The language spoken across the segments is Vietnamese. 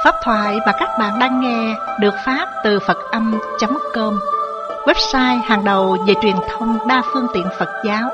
Pháp thoại mà các bạn đang nghe được phát từ Phật-âm.com, website hàng đầu về truyền thông đa phương tiện Phật giáo.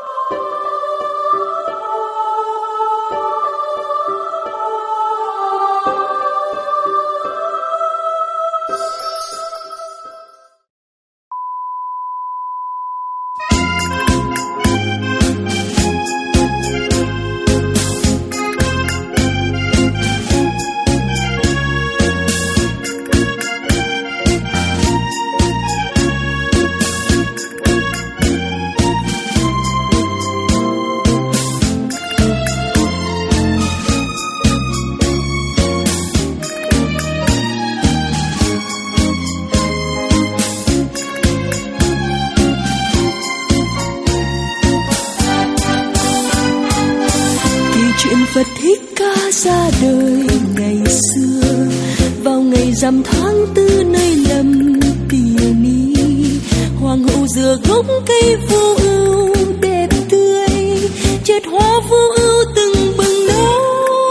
Phật Thích Ca ra đời ngày xưa, vào ngày rằm tháng tư nơi Lâm Tỳ Ni. Hoàng hậu dừa gốc cây vô ưu đẹp tươi, chợt hoa vô ưu từng bừng nở.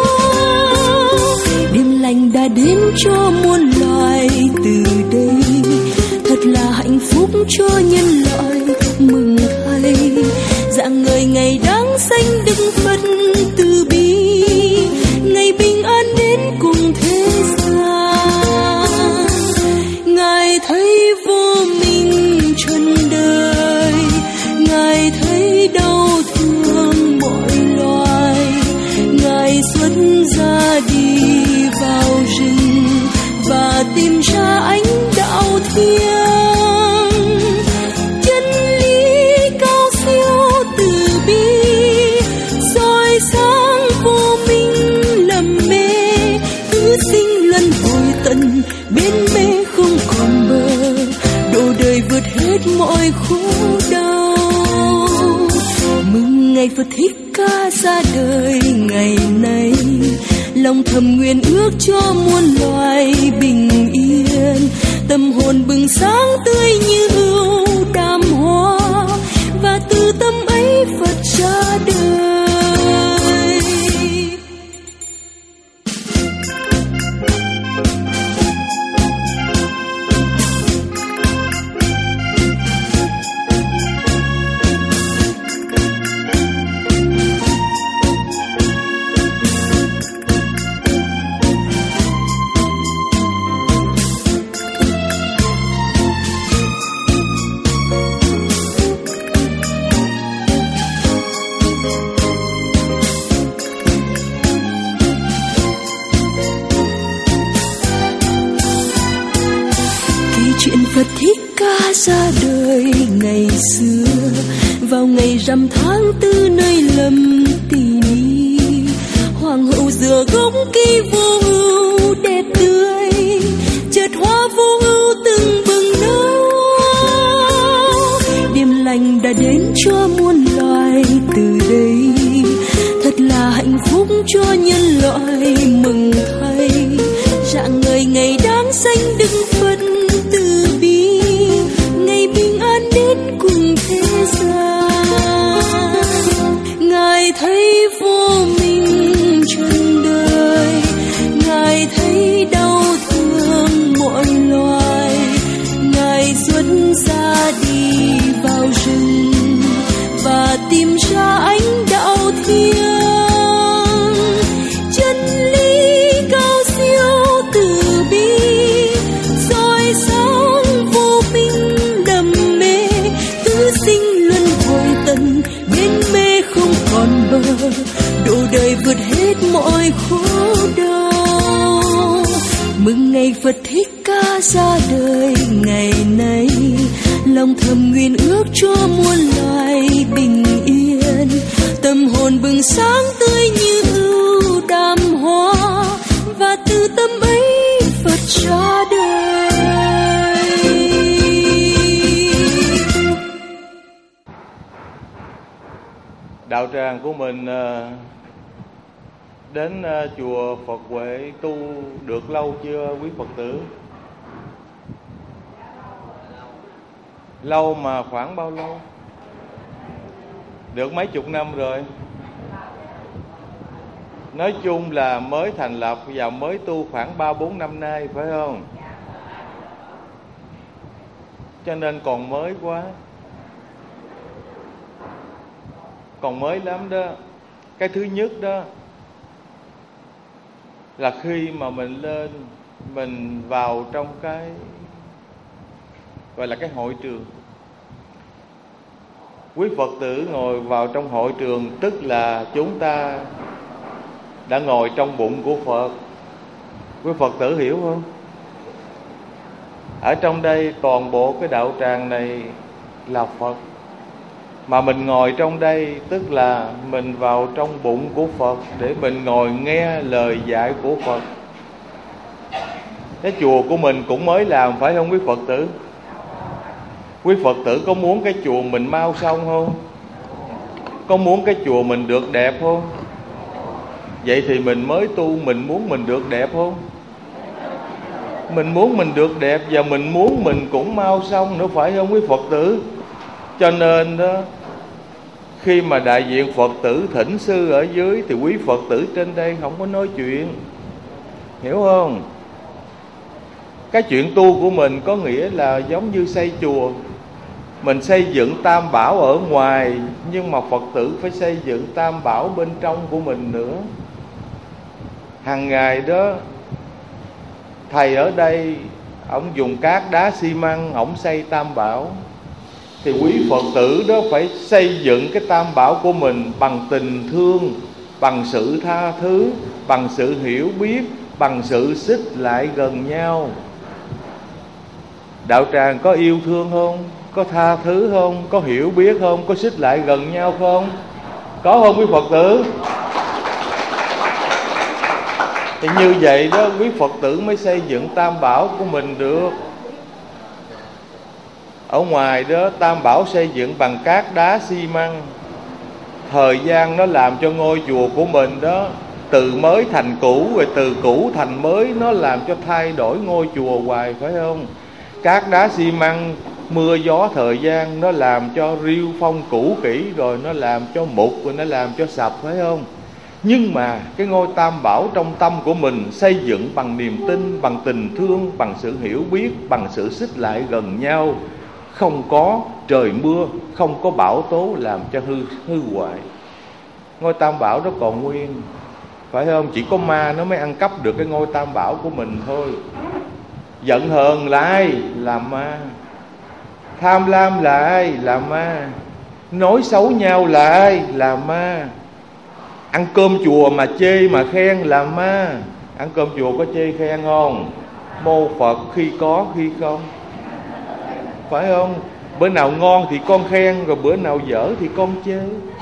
Đêm lành đã đến cho muôn loài từ đây, thật là hạnh phúc cho nhân loại mừng thay. Rạng ngời ngày đáng sanh Đức Phật từ bi, ngày bình an đến cùng thế gian. Ngài thấy vô minh trần đời, Ngài thấy đau thương mọi loài. Ngài xuất ra đi vào rừng và tìm ra ánh đạo thiên. Bên mê không còn bờ, độ đời vượt hết mọi khổ đau. Mừng ngày Phật Thích Ca ra đời ngày này, lòng thầm nguyện ước cho muôn loài bình yên. Tâm hồn bừng sáng tươi như ưu đàm hoa, và từ tâm ấy Phật ra đời. Phật Thích Ca ra đời ngày xưa, vào ngày rằm tháng tư nơi Lâm Tỳ Ni. Hoàng hậu dừa gốc cây vô ưu đẹp tươi, chợt hoa vô ưu từng bừng nở. Đêm lành đã đến cho muôn loài từ đây, thật là hạnh phúc cho nhân loại mừng thay. Rạng ngời ngày đáng sanh Đức Phật từ bi, ngày bình an đến cùng thế gian. Ngài thấy vô minh trần đời, Ngài thấy đau thương mọi loài. Ngài xuất ra đi vào rừng và tìm ra ánh đạo thiên. Độ đời vượt hết mọi khổ đau. Mừng ngày Phật Thích Ca ra đời ngày này, lòng thầm nguyện ước cho muôn loài bình yên. Tâm hồn bừng sáng tươi như ưu đàm hoa, và từ tâm ấy Phật ra đời. Đạo tràng của mình đến chùa Phật Huệ tu được lâu chưa quý Phật tử? Lâu mà khoảng bao lâu? Được mấy chục năm rồi. Nói chung là mới thành lập và mới tu khoảng 3-4 năm nay, phải không? Cho nên còn mới quá, còn mới lắm đó. Cái thứ nhất đó là khi mà mình lên, mình vào trong cái gọi là cái hội trường. Quý Phật tử ngồi vào trong hội trường, tức là chúng ta đã ngồi trong bụng của Phật. Quý Phật tử hiểu không? Ở trong đây toàn bộ cái đạo tràng này là Phật, mà mình ngồi trong đây tức là mình vào trong bụng của Phật để mình ngồi nghe lời dạy của Phật. Cái chùa của mình cũng mới làm, phải không quý Phật tử? Quý Phật tử có muốn cái chùa mình mau xong không? Có muốn cái chùa mình được đẹp không? Vậy thì mình mới tu, mình muốn mình được đẹp không? Mình muốn mình được đẹp, và mình muốn mình cũng mau xong nữa, phải không quý Phật tử? Cho nên đó, khi mà đại diện Phật tử thỉnh sư ở dưới thì quý Phật tử trên đây không có nói chuyện, hiểu không? Cái chuyện tu của mình có nghĩa là giống như xây chùa. Mình xây dựng tam bảo ở ngoài, nhưng mà Phật tử phải xây dựng tam bảo bên trong của mình nữa. Hàng ngày đó, thầy ở đây ông dùng cát đá xi măng, ông xây tam bảo. Thì quý Phật tử đó phải xây dựng cái tam bảo của mình bằng tình thương, bằng sự tha thứ, bằng sự hiểu biết, bằng sự xích lại gần nhau. Đạo tràng có yêu thương không? Có tha thứ không? Có hiểu biết không? Có xích lại gần nhau không? Có không quý Phật tử? Thì như vậy đó, quý Phật tử mới xây dựng tam bảo của mình được. Ở ngoài đó, tam bảo xây dựng bằng cát đá xi măng. Thời gian nó làm cho ngôi chùa của mình đó từ mới thành cũ, rồi từ cũ thành mới, nó làm cho thay đổi ngôi chùa hoài, phải không? Cát đá xi măng, mưa gió thời gian nó làm cho riêu phong cũ kỹ, rồi nó làm cho mục, rồi nó làm cho sập, phải không? Nhưng mà cái ngôi tam bảo trong tâm của mình xây dựng bằng niềm tin, bằng tình thương, bằng sự hiểu biết, bằng sự xích lại gần nhau. Không có trời mưa, không có bão tố làm cho hư hoại. Ngôi tam bảo đó còn nguyên, phải không? Chỉ có ma nó mới ăn cắp được cái ngôi tam bảo của mình thôi. Giận hờn là ai? Là ma. Tham lam là ai? Là ma. Nói xấu nhau là ai? Là ma. Ăn cơm chùa mà chê mà khen là ma. Ăn cơm chùa có chê khen không? Mô Phật khi có khi không, phải không? Bữa nào ngon thì con khen, rồi bữa nào dở thì con chê.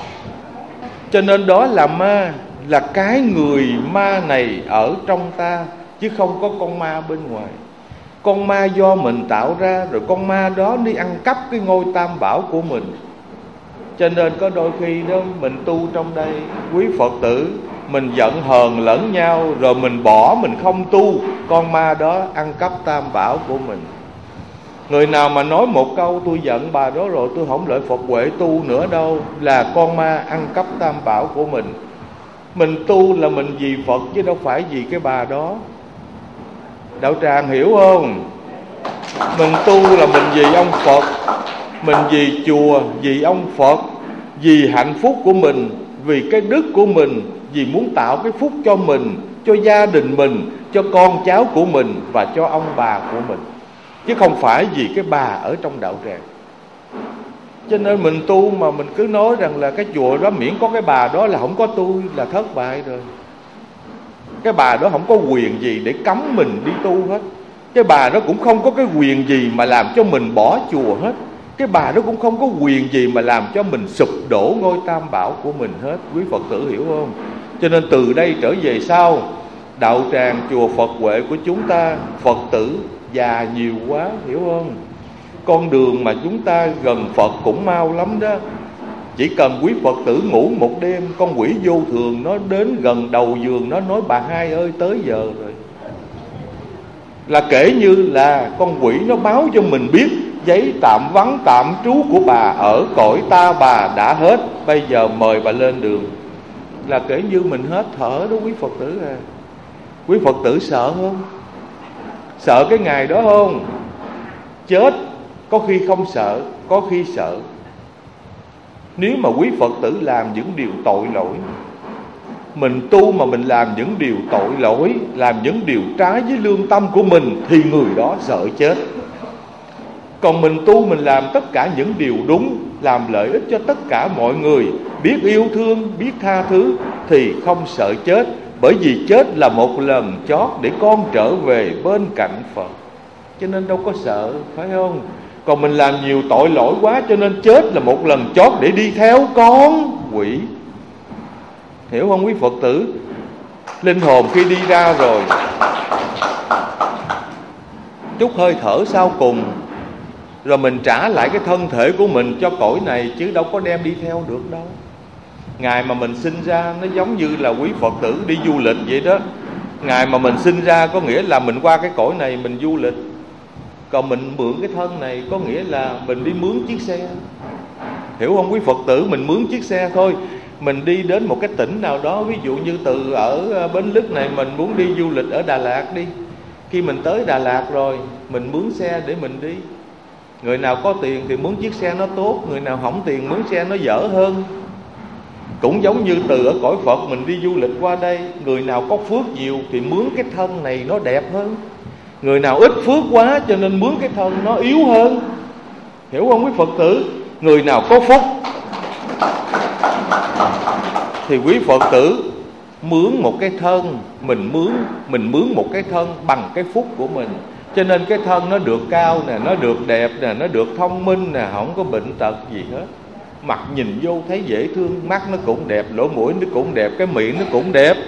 Cho nên đó là ma, là cái người ma này ở trong ta, chứ không có con ma bên ngoài. Con ma do mình tạo ra, rồi con ma đó đi ăn cắp cái ngôi tam bảo của mình. Cho nên có đôi khi đó mình tu trong đây, quý Phật tử mình giận hờn lẫn nhau, rồi mình bỏ, mình không tu, con ma đó ăn cắp tam bảo của mình. Người nào mà nói một câu tôi giận bà đó rồi, tôi không lợi Phật huệ tu nữa đâu, là con ma ăn cắp tam bảo của mình. Mình tu là mình vì Phật chứ đâu phải vì cái bà đó. Đạo tràng hiểu không? Mình tu là mình vì ông Phật, mình vì chùa, vì ông Phật, vì hạnh phúc của mình, vì cái đức của mình, vì muốn tạo cái phúc cho mình, cho gia đình mình, cho con cháu của mình và cho ông bà của mình, chứ không phải vì cái bà ở trong đạo tràng. Cho nên mình tu mà mình cứ nói rằng là cái chùa đó miễn có cái bà đó là không có tôi, là thất bại rồi. Cái bà đó không có quyền gì để cấm mình đi tu hết. Cái bà đó cũng không có cái quyền gì mà làm cho mình bỏ chùa hết. Cái bà đó cũng không có quyền gì mà làm cho mình sụp đổ ngôi tam bảo của mình hết. Quý Phật tử hiểu không? Cho nên từ đây trở về sau, đạo tràng chùa Phật Huệ của chúng ta, Phật tử già nhiều quá, hiểu không? Con đường mà chúng ta gần Phật cũng mau lắm đó. Chỉ cần quý Phật tử ngủ một đêm, con quỷ vô thường nó đến gần đầu giường, nó nói bà hai ơi tới giờ rồi. Là kể như là con quỷ nó báo cho mình biết giấy tạm vắng tạm trú của bà ở cõi ta bà đã hết, bây giờ mời bà lên đường. là kể như mình hết thở đó quý Phật tử à. Quý Phật tử sợ không? Sợ cái ngày đó không? Chết có khi không sợ, có khi sợ. Nếu mà quý Phật tử làm những điều tội lỗi, mình tu mà mình làm những điều tội lỗi, làm những điều trái với lương tâm của mình, thì người đó sợ chết. Còn mình tu, mình làm tất cả những điều đúng, làm lợi ích cho tất cả mọi người, biết yêu thương, biết tha thứ, thì không sợ chết. Bởi vì chết là một lần chót để con trở về bên cạnh Phật, cho nên đâu có sợ, phải không? Còn mình làm nhiều tội lỗi quá, cho nên chết là một lần chót để đi theo con quỷ. Hiểu không quý Phật tử? Linh hồn khi đi ra rồi, chút hơi thở sau cùng, rồi mình trả lại cái thân thể của mình cho cõi này, chứ đâu có đem đi theo được đâu. Ngày mà mình sinh ra nó giống như là quý Phật tử đi du lịch vậy đó. Ngày mà mình sinh ra có nghĩa là mình qua cái cõi này mình du lịch. Còn mình mượn cái thân này có nghĩa là mình đi mướn chiếc xe. Hiểu không quý Phật tử? Mình mướn chiếc xe thôi. Mình đi đến một cái tỉnh nào đó, ví dụ như từ ở Bến Lức này mình muốn đi du lịch ở Đà Lạt đi. Khi mình tới Đà Lạt rồi, mình mướn xe để mình đi. Người nào có tiền thì mướn chiếc xe nó tốt, người nào không tiền mướn xe nó dở hơn. Cũng giống như từ ở cõi Phật mình đi du lịch qua đây, người nào có phước nhiều thì mướn cái thân này nó đẹp hơn. Người nào ít phước quá cho nên mướn cái thân nó yếu hơn. Hiểu không quý Phật tử? Người nào có phúc thì quý Phật tử mướn một cái thân, mình mướn một cái thân bằng cái phúc của mình. Cho nên cái thân nó được cao nè, nó được đẹp nè, nó được thông minh nè, không có bệnh tật gì hết. Mặt nhìn vô thấy dễ thương, mắt nó cũng đẹp, lỗ mũi nó cũng đẹp, cái miệng nó cũng đẹp,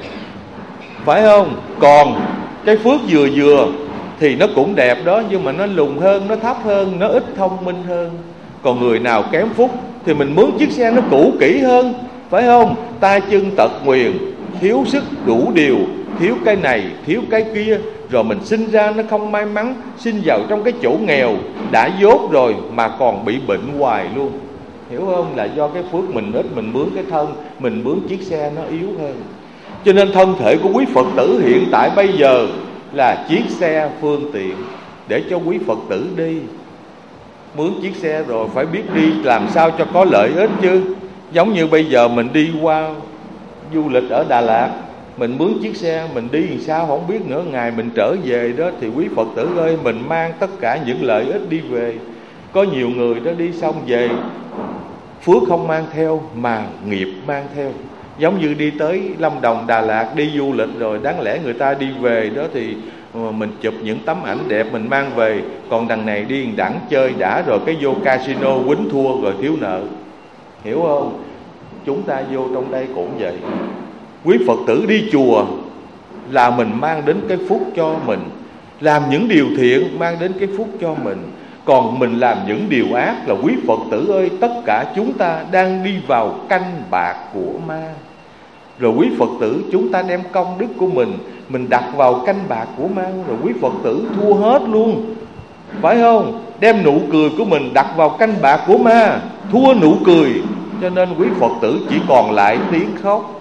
phải không? Còn cái phước vừa vừa thì nó cũng đẹp đó, nhưng mà nó lùn hơn, nó thấp hơn, nó ít thông minh hơn. Còn người nào kém phúc thì mình mướn chiếc xe nó cũ kỹ hơn, phải không? tay chân tật nguyền, thiếu sức đủ điều, thiếu cái này, thiếu cái kia. Rồi mình sinh ra nó không may mắn, sinh vào trong cái chỗ nghèo, đã dốt rồi mà còn bị bệnh hoài luôn. Hiểu không? Là do cái phước mình ít, mình mướn cái thân, mình mướn chiếc xe nó yếu hơn. Cho nên thân thể của quý Phật tử hiện tại bây giờ là chiếc xe phương tiện để cho quý Phật tử đi. Mướn chiếc xe rồi phải biết đi làm sao cho có lợi ích chứ. Giống như bây giờ mình đi qua du lịch ở Đà Lạt, mình mướn chiếc xe, mình đi làm sao không biết nữa. Ngày mình trở về đó thì quý Phật tử ơi, mình mang tất cả những lợi ích đi về. Có nhiều người đó đi xong về, phước không mang theo mà nghiệp mang theo. Giống như đi tới Lâm Đồng, Đà Lạt đi du lịch rồi, đáng lẽ người ta đi về đó thì mình chụp những tấm ảnh đẹp mình mang về. Còn đằng này đi đẳng chơi đã rồi cái vô casino quýnh thua rồi thiếu nợ. Hiểu không? Chúng ta vô trong đây cũng vậy. Quý Phật tử đi chùa là mình mang đến cái phúc cho mình, làm những điều thiện mang đến cái phúc cho mình. Còn mình làm những điều ác là quý Phật tử ơi, tất cả chúng ta đang đi vào canh bạc của ma. Rồi quý Phật tử chúng ta đem công đức của mình đặt vào canh bạc của ma, rồi quý Phật tử thua hết luôn, phải không? Đem nụ cười của mình đặt vào canh bạc của ma, thua nụ cười. Cho nên quý Phật tử chỉ còn lại tiếng khóc.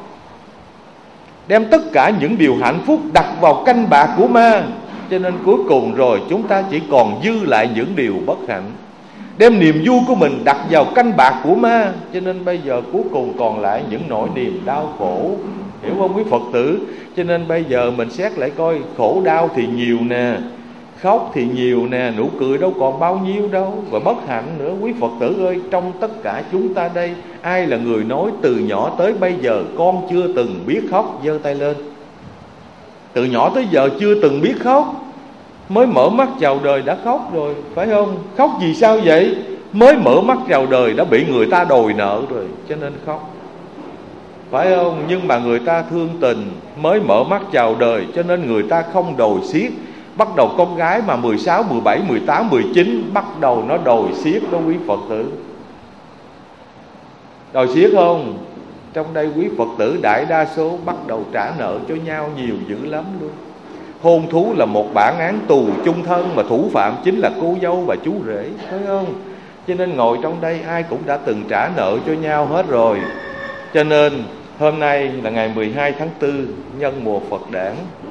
Đem tất cả những điều hạnh phúc đặt vào canh bạc của ma, cho nên cuối cùng rồi chúng ta chỉ còn dư lại những điều bất hạnh. Đem niềm vui của mình đặt vào canh bạc của ma, cho nên bây giờ cuối cùng còn lại những nỗi niềm đau khổ. Hiểu không quý Phật tử? Cho nên bây giờ mình xét lại coi, khổ đau thì nhiều nè, khóc thì nhiều nè, nụ cười đâu còn bao nhiêu đâu, và bất hạnh nữa. Quý Phật tử ơi, trong tất cả chúng ta đây, ai là người nói từ nhỏ tới bây giờ con chưa từng biết khóc? Giơ tay lên. Từ nhỏ tới giờ chưa từng biết khóc, mới mở mắt chào đời đã khóc rồi, phải không? Khóc vì sao vậy? Mới mở mắt chào đời đã bị người ta đòi nợ rồi, cho nên khóc, phải không? Nhưng mà người ta thương tình, mới mở mắt chào đời cho nên người ta không đòi xiết. Bắt đầu con gái mà 16, 17, 18, 19 bắt đầu nó đòi xiết đó quý Phật tử. Đòi xiết không? Trong đây quý Phật tử đại đa số bắt đầu trả nợ cho nhau nhiều dữ lắm luôn. Hôn thú là một bản án tù chung thân, mà thủ phạm chính là cô dâu và chú rể, phải không? Cho nên ngồi trong đây ai cũng đã từng trả nợ cho nhau hết rồi. Cho nên Hôm nay là ngày 12 tháng 4 nhân mùa Phật đản.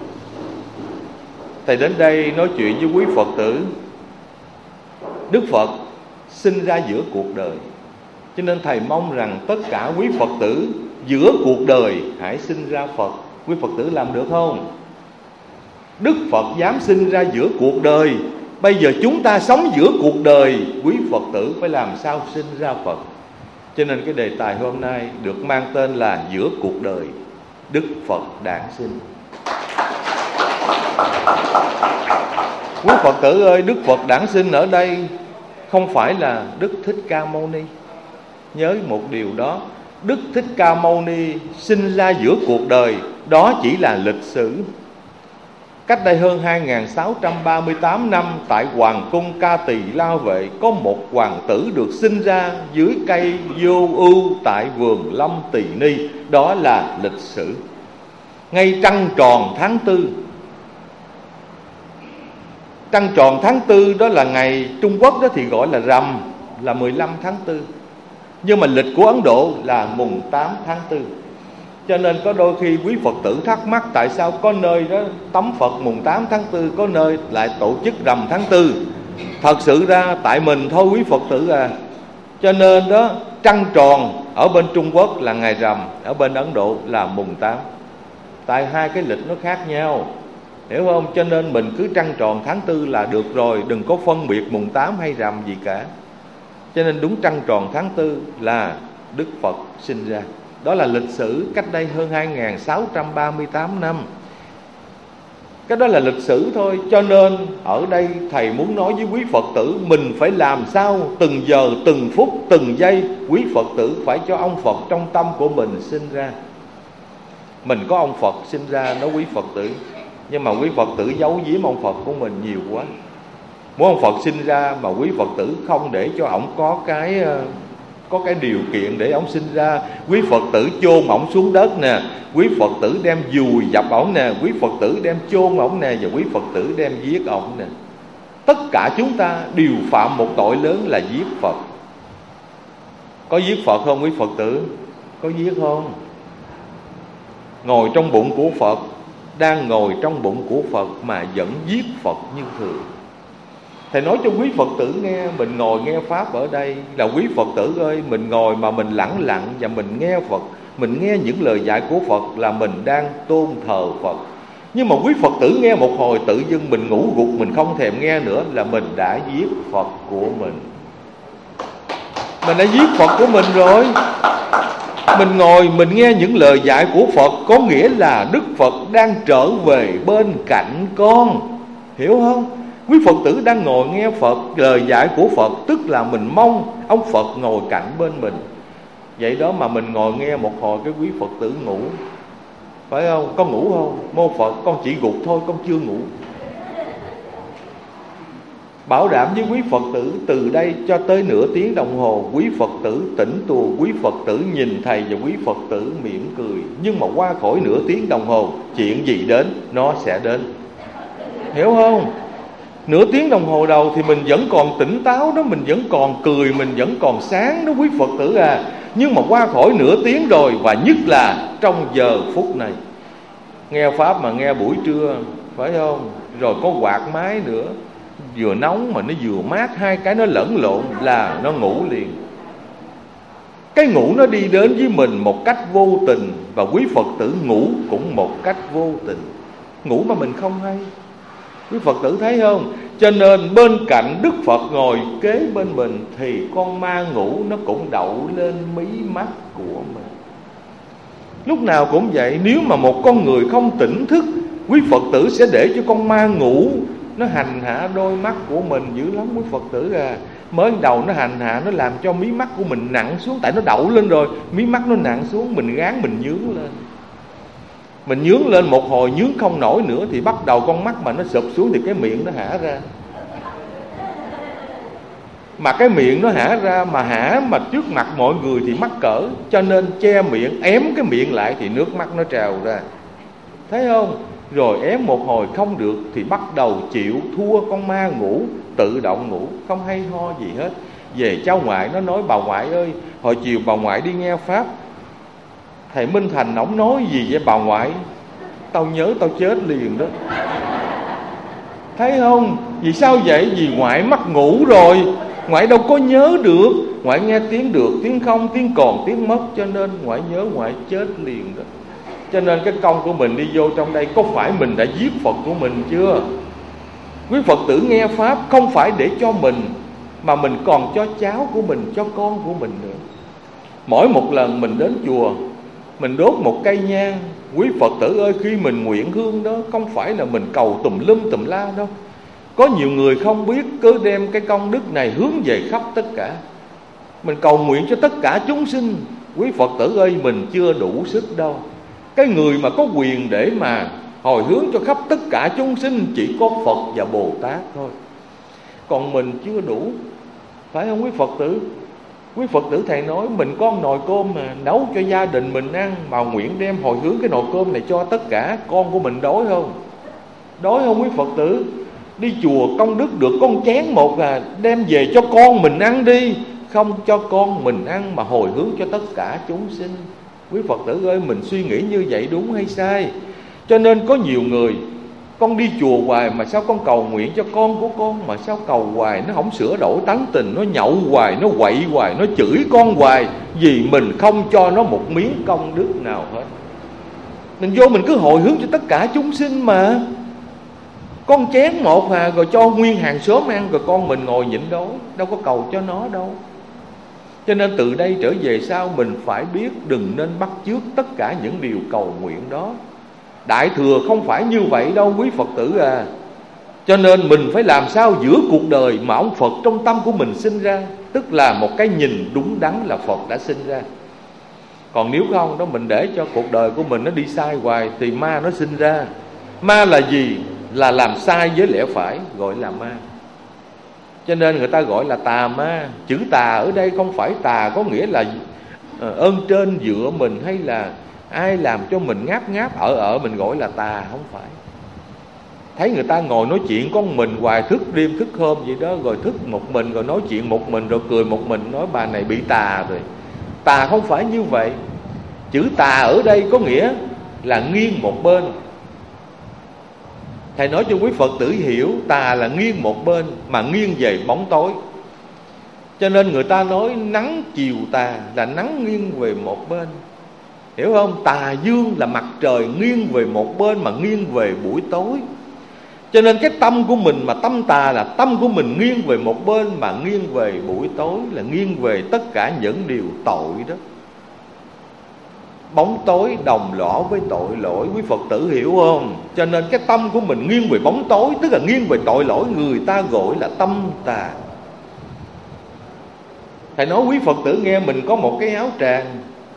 Thầy đến đây nói chuyện với quý Phật tử. Đức Phật sinh ra giữa cuộc đời, cho nên Thầy mong rằng tất cả quý Phật tử giữa cuộc đời hãy sinh ra Phật. Quý Phật tử làm được không? Đức Phật dám sinh ra giữa cuộc đời, bây giờ chúng ta sống giữa cuộc đời, quý Phật tử phải làm sao sinh ra Phật. Cho nên cái đề tài hôm nay được mang tên là giữa cuộc đời, Đức Phật đản sinh. Quý Phật tử ơi, Đức Phật đản sinh ở đây không phải là Đức Thích Ca Mâu Ni. Nhớ một điều đó, Đức Thích Ca Mâu Ni sinh ra giữa cuộc đời, đó chỉ là lịch sử. Cách đây hơn 2638 năm, tại Hoàng cung Ca Tỳ La Vệ, có một hoàng tử được sinh ra dưới cây vô ưu tại vườn Lâm Tỳ Ni. Đó là lịch sử. Ngay trăng tròn tháng 4, trăng tròn tháng 4 đó là ngày Trung Quốc đó thì gọi là rằm, là 15 tháng 4. Nhưng mà lịch của Ấn Độ là mùng 8 tháng 4. Cho nên có đôi khi quý Phật tử thắc mắc tại sao có nơi đó tắm Phật mùng 8 tháng 4, có nơi lại tổ chức rằm tháng 4. Thật sự ra tại mình thôi quý Phật tử à. Cho nên đó, trăng tròn ở bên Trung Quốc là ngày rằm, ở bên Ấn Độ là mùng 8. Tại hai cái lịch nó khác nhau, hiểu không? Cho nên mình cứ trăng tròn tháng 4 là được rồi, đừng có phân biệt mùng 8 hay rằm gì cả. Cho nên đúng trăng tròn tháng 4 là Đức Phật sinh ra. Đó là lịch sử cách đây hơn 2638 năm. Cái đó là lịch sử thôi. Cho nên ở đây Thầy muốn nói với quý Phật tử, mình phải làm sao từng giờ, từng phút, từng giây, quý Phật tử phải cho ông Phật trong tâm của mình sinh ra. Mình có ông Phật sinh ra đó quý Phật tử, nhưng mà quý Phật tử giấu giếm ông Phật của mình nhiều quá. Muốn ông Phật sinh ra mà quý Phật tử không để cho ổng có cái điều kiện để ổng sinh ra. Quý Phật tử chôn ổng xuống đất nè, quý Phật tử đem dùi dập ổng nè, quý Phật tử đem chôn ổng nè, và quý Phật tử đem giết ổng nè. Tất cả chúng ta đều phạm một tội lớn là giết Phật. Có giết Phật không quý Phật tử? Có giết không? Ngồi trong bụng của Phật, đang ngồi trong bụng của Phật mà vẫn giết Phật như thường. Thầy nói cho quý Phật tử nghe, mình ngồi nghe Pháp ở đây là quý Phật tử ơi, mình ngồi mà mình lẳng lặng và mình nghe Phật, mình nghe những lời dạy của Phật là mình đang tôn thờ Phật. Nhưng mà quý Phật tử nghe một hồi tự dưng mình ngủ gục, mình không thèm nghe nữa là mình đã giết Phật của mình. Mình đã giết Phật của mình rồi. Mình ngồi mình nghe những lời dạy của Phật, có nghĩa là Đức Phật đang trở về bên cạnh con, hiểu không? Quý Phật tử đang ngồi nghe Phật, lời dạy của Phật, tức là mình mong ông Phật ngồi cạnh bên mình. Vậy đó mà mình ngồi nghe một hồi cái quý Phật tử ngủ, phải không? Con ngủ không? Mô Phật, con chỉ gục thôi, con chưa ngủ. Bảo đảm với quý Phật tử từ đây cho tới nửa tiếng đồng hồ, quý Phật tử tỉnh tù, quý Phật tử nhìn Thầy và quý Phật tử mỉm cười. Nhưng mà qua khỏi nửa tiếng đồng hồ, chuyện gì đến nó sẽ đến, hiểu không? Nửa tiếng đồng hồ đầu thì mình vẫn còn tỉnh táo đó, mình vẫn còn cười, mình vẫn còn sáng đó quý Phật tử à. Nhưng mà qua khỏi nửa tiếng rồi, và nhất là trong giờ phút này, nghe Pháp mà nghe buổi trưa, phải không? Rồi có quạt máy nữa, vừa nóng mà nó vừa mát, hai cái nó lẫn lộn là nó ngủ liền. Cái ngủ nó đi đến với mình một cách vô tình, và quý Phật tử ngủ cũng một cách vô tình. Ngủ mà mình không hay, quý Phật tử thấy không? Cho nên bên cạnh Đức Phật ngồi kế bên mình, thì con ma ngủ nó cũng đậu lên mí mắt của mình. Lúc nào cũng vậy. Nếu mà một con người không tỉnh thức, quý Phật tử sẽ để cho con ma ngủ nó hành hạ đôi mắt của mình dữ lắm quý Phật tử à. Mới đầu nó hành hạ, nó làm cho mí mắt của mình nặng xuống, tại nó đậu lên rồi, mí mắt nó nặng xuống, mình gán mình nhướng lên. Mình nhướng lên một hồi nhướng không nổi nữa thì bắt đầu con mắt mà nó sụp xuống thì cái miệng nó hả ra. Mà cái miệng nó hả ra, mà hả mà trước mặt mọi người thì mắc cỡ, cho nên che miệng, ém cái miệng lại thì nước mắt nó trào ra, thấy không? Rồi ém một hồi không được thì bắt đầu chịu thua con ma ngủ, tự động ngủ, không hay ho gì hết. Về cháu ngoại nó nói: bà ngoại ơi, hồi chiều bà ngoại đi nghe Pháp, Thầy Minh Thành ổng nói gì với bà ngoại? Tao nhớ tao chết liền đó. Thấy không? Vì sao vậy? Vì ngoại mắc ngủ rồi, ngoại đâu có nhớ được. Ngoại nghe tiếng được, tiếng không, tiếng còn, tiếng mất, cho nên ngoại nhớ, ngoại chết liền đó. Cho nên cái công của mình đi vô trong đây, có phải mình đã giết Phật của mình chưa? Quý Phật tử nghe Pháp không phải để cho mình, mà mình còn cho cháu của mình, cho con của mình nữa. Mỗi một lần mình đến chùa, mình đốt một cây nhang, quý Phật tử ơi, khi mình nguyện hương đó, không phải là mình cầu tùm lum tùm la đâu. Có nhiều người không biết, cứ đem cái công đức này hướng về khắp tất cả. Mình cầu nguyện cho tất cả chúng sinh. Quý Phật tử ơi, mình chưa đủ sức đâu. Cái người mà có quyền để mà hồi hướng cho khắp tất cả chúng sinh chỉ có Phật và Bồ Tát thôi. Còn mình chưa đủ, phải không quý Phật tử? Quý Phật tử thầy nói mình có một nồi cơm mà nấu cho gia đình mình ăn, mà nguyện đem hồi hướng cái nồi cơm này cho tất cả, con của mình đói không? Đói không quý Phật tử? Đi chùa công đức được con chén một là đem về cho con mình ăn đi, không cho con mình ăn mà hồi hướng cho tất cả chúng sinh. Quý Phật tử ơi, mình suy nghĩ như vậy đúng hay sai? Cho nên có nhiều người, con đi chùa hoài mà sao con cầu nguyện cho con của con, mà sao cầu hoài nó không sửa đổi tánh tình, nó nhậu hoài, nó quậy hoài, nó chửi con hoài, vì mình không cho nó một miếng công đức nào hết. Mình vô mình cứ hồi hướng cho tất cả chúng sinh mà. Con chén một rồi cho nguyên hàng xóm ăn, rồi con mình ngồi nhịn đói, đâu có cầu cho nó đâu. Cho nên từ đây trở về sau mình phải biết đừng nên bắt chước tất cả những điều cầu nguyện đó. Đại thừa không phải như vậy đâu quý Phật tử à. Cho nên mình phải làm sao giữa cuộc đời mà ông Phật trong tâm của mình sinh ra, tức là một cái nhìn đúng đắn là Phật đã sinh ra. Còn nếu không đó, mình để cho cuộc đời của mình nó đi sai hoài thì ma nó sinh ra. Ma là gì? Là làm sai với lẽ phải, gọi là ma. Cho nên người ta gọi là tà ma. Chữ tà ở đây không phải tà có nghĩa là ơn trên dựa mình, hay là ai làm cho mình ngáp ngáp ở mình gọi là tà, không phải. Thấy người ta ngồi nói chuyện con mình hoài, thức đêm thức hôm vậy đó, rồi thức một mình, rồi nói chuyện một mình, rồi cười một mình, nói bà này bị tà rồi. Tà không phải như vậy. Chữ tà ở đây có nghĩa là nghiêng một bên. Thầy nói cho quý Phật tử hiểu, tà là nghiêng một bên, mà nghiêng về bóng tối. Cho nên người ta nói nắng chiều tà là nắng nghiêng về một bên, hiểu không? Tà dương là mặt trời nghiêng về một bên, mà nghiêng về buổi tối. Cho nên cái tâm của mình mà tâm tà là tâm của mình nghiêng về một bên, mà nghiêng về buổi tối, là nghiêng về tất cả những điều tội đó. Bóng tối đồng lõa với tội lỗi, quý Phật tử hiểu không? Cho nên cái tâm của mình nghiêng về bóng tối, tức là nghiêng về tội lỗi, người ta gọi là tâm tà. Thầy nói quý Phật tử nghe, mình có một cái áo tràng,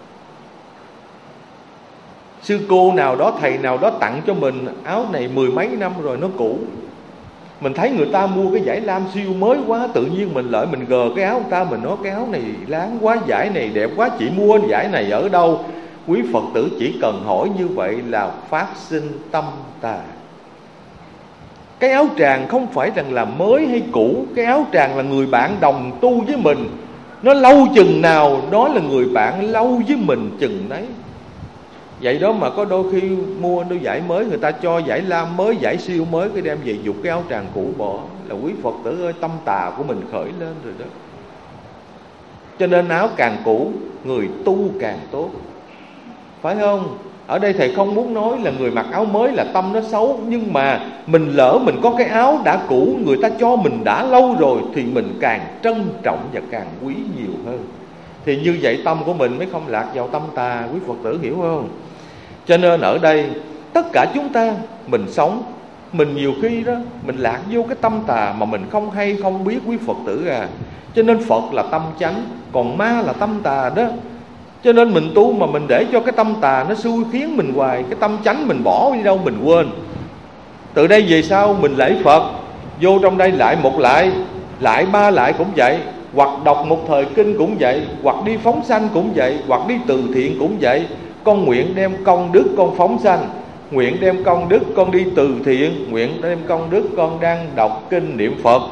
sư cô nào đó, thầy nào đó tặng cho mình áo này mười mấy năm rồi, nó cũ. Mình thấy người ta mua cái vải lam siêu mới quá, tự nhiên mình lợi mình gờ cái áo người ta, mình nói cái áo này láng quá, vải này đẹp quá, chị mua vải này ở đâu? Quý Phật tử chỉ cần hỏi như vậy là phát sinh tâm tà. Cái áo tràng không phải rằng là mới hay cũ. Cái áo tràng là người bạn đồng tu với mình, nó lâu chừng nào đó là người bạn lâu với mình chừng đấy. Vậy đó mà có đôi khi mua đôi vải mới, người ta cho vải lam mới, vải siêu mới, cái đem về dục cái áo tràng cũ bỏ, là quý Phật tử ơi, tâm tà của mình khởi lên rồi đó. Cho nên áo càng cũ, người tu càng tốt, phải không? Ở đây thầy không muốn nói là người mặc áo mới là tâm nó xấu, nhưng mà mình lỡ mình có cái áo đã cũ, người ta cho mình đã lâu rồi, thì mình càng trân trọng và càng quý nhiều hơn. Thì như vậy tâm của mình mới không lạc vào tâm tà, quý Phật tử hiểu không? Cho nên ở đây tất cả chúng ta, mình sống, mình nhiều khi đó mình lạc vô cái tâm tà mà mình không hay không biết, quý Phật tử à. Cho nên Phật là tâm chánh, còn ma là tâm tà đó. Cho nên mình tu mà mình để cho cái tâm tà nó xui khiến mình hoài, cái tâm chánh mình bỏ đi đâu mình quên. Từ đây về sau mình lễ Phật, vô trong đây lại một lại, lại ba lại cũng vậy, hoặc đọc một thời kinh cũng vậy, hoặc đi phóng sanh cũng vậy, hoặc đi từ thiện cũng vậy. Con nguyện đem công đức con phóng sanh, nguyện đem công đức con đi từ thiện, nguyện đem công đức con đang đọc kinh niệm Phật.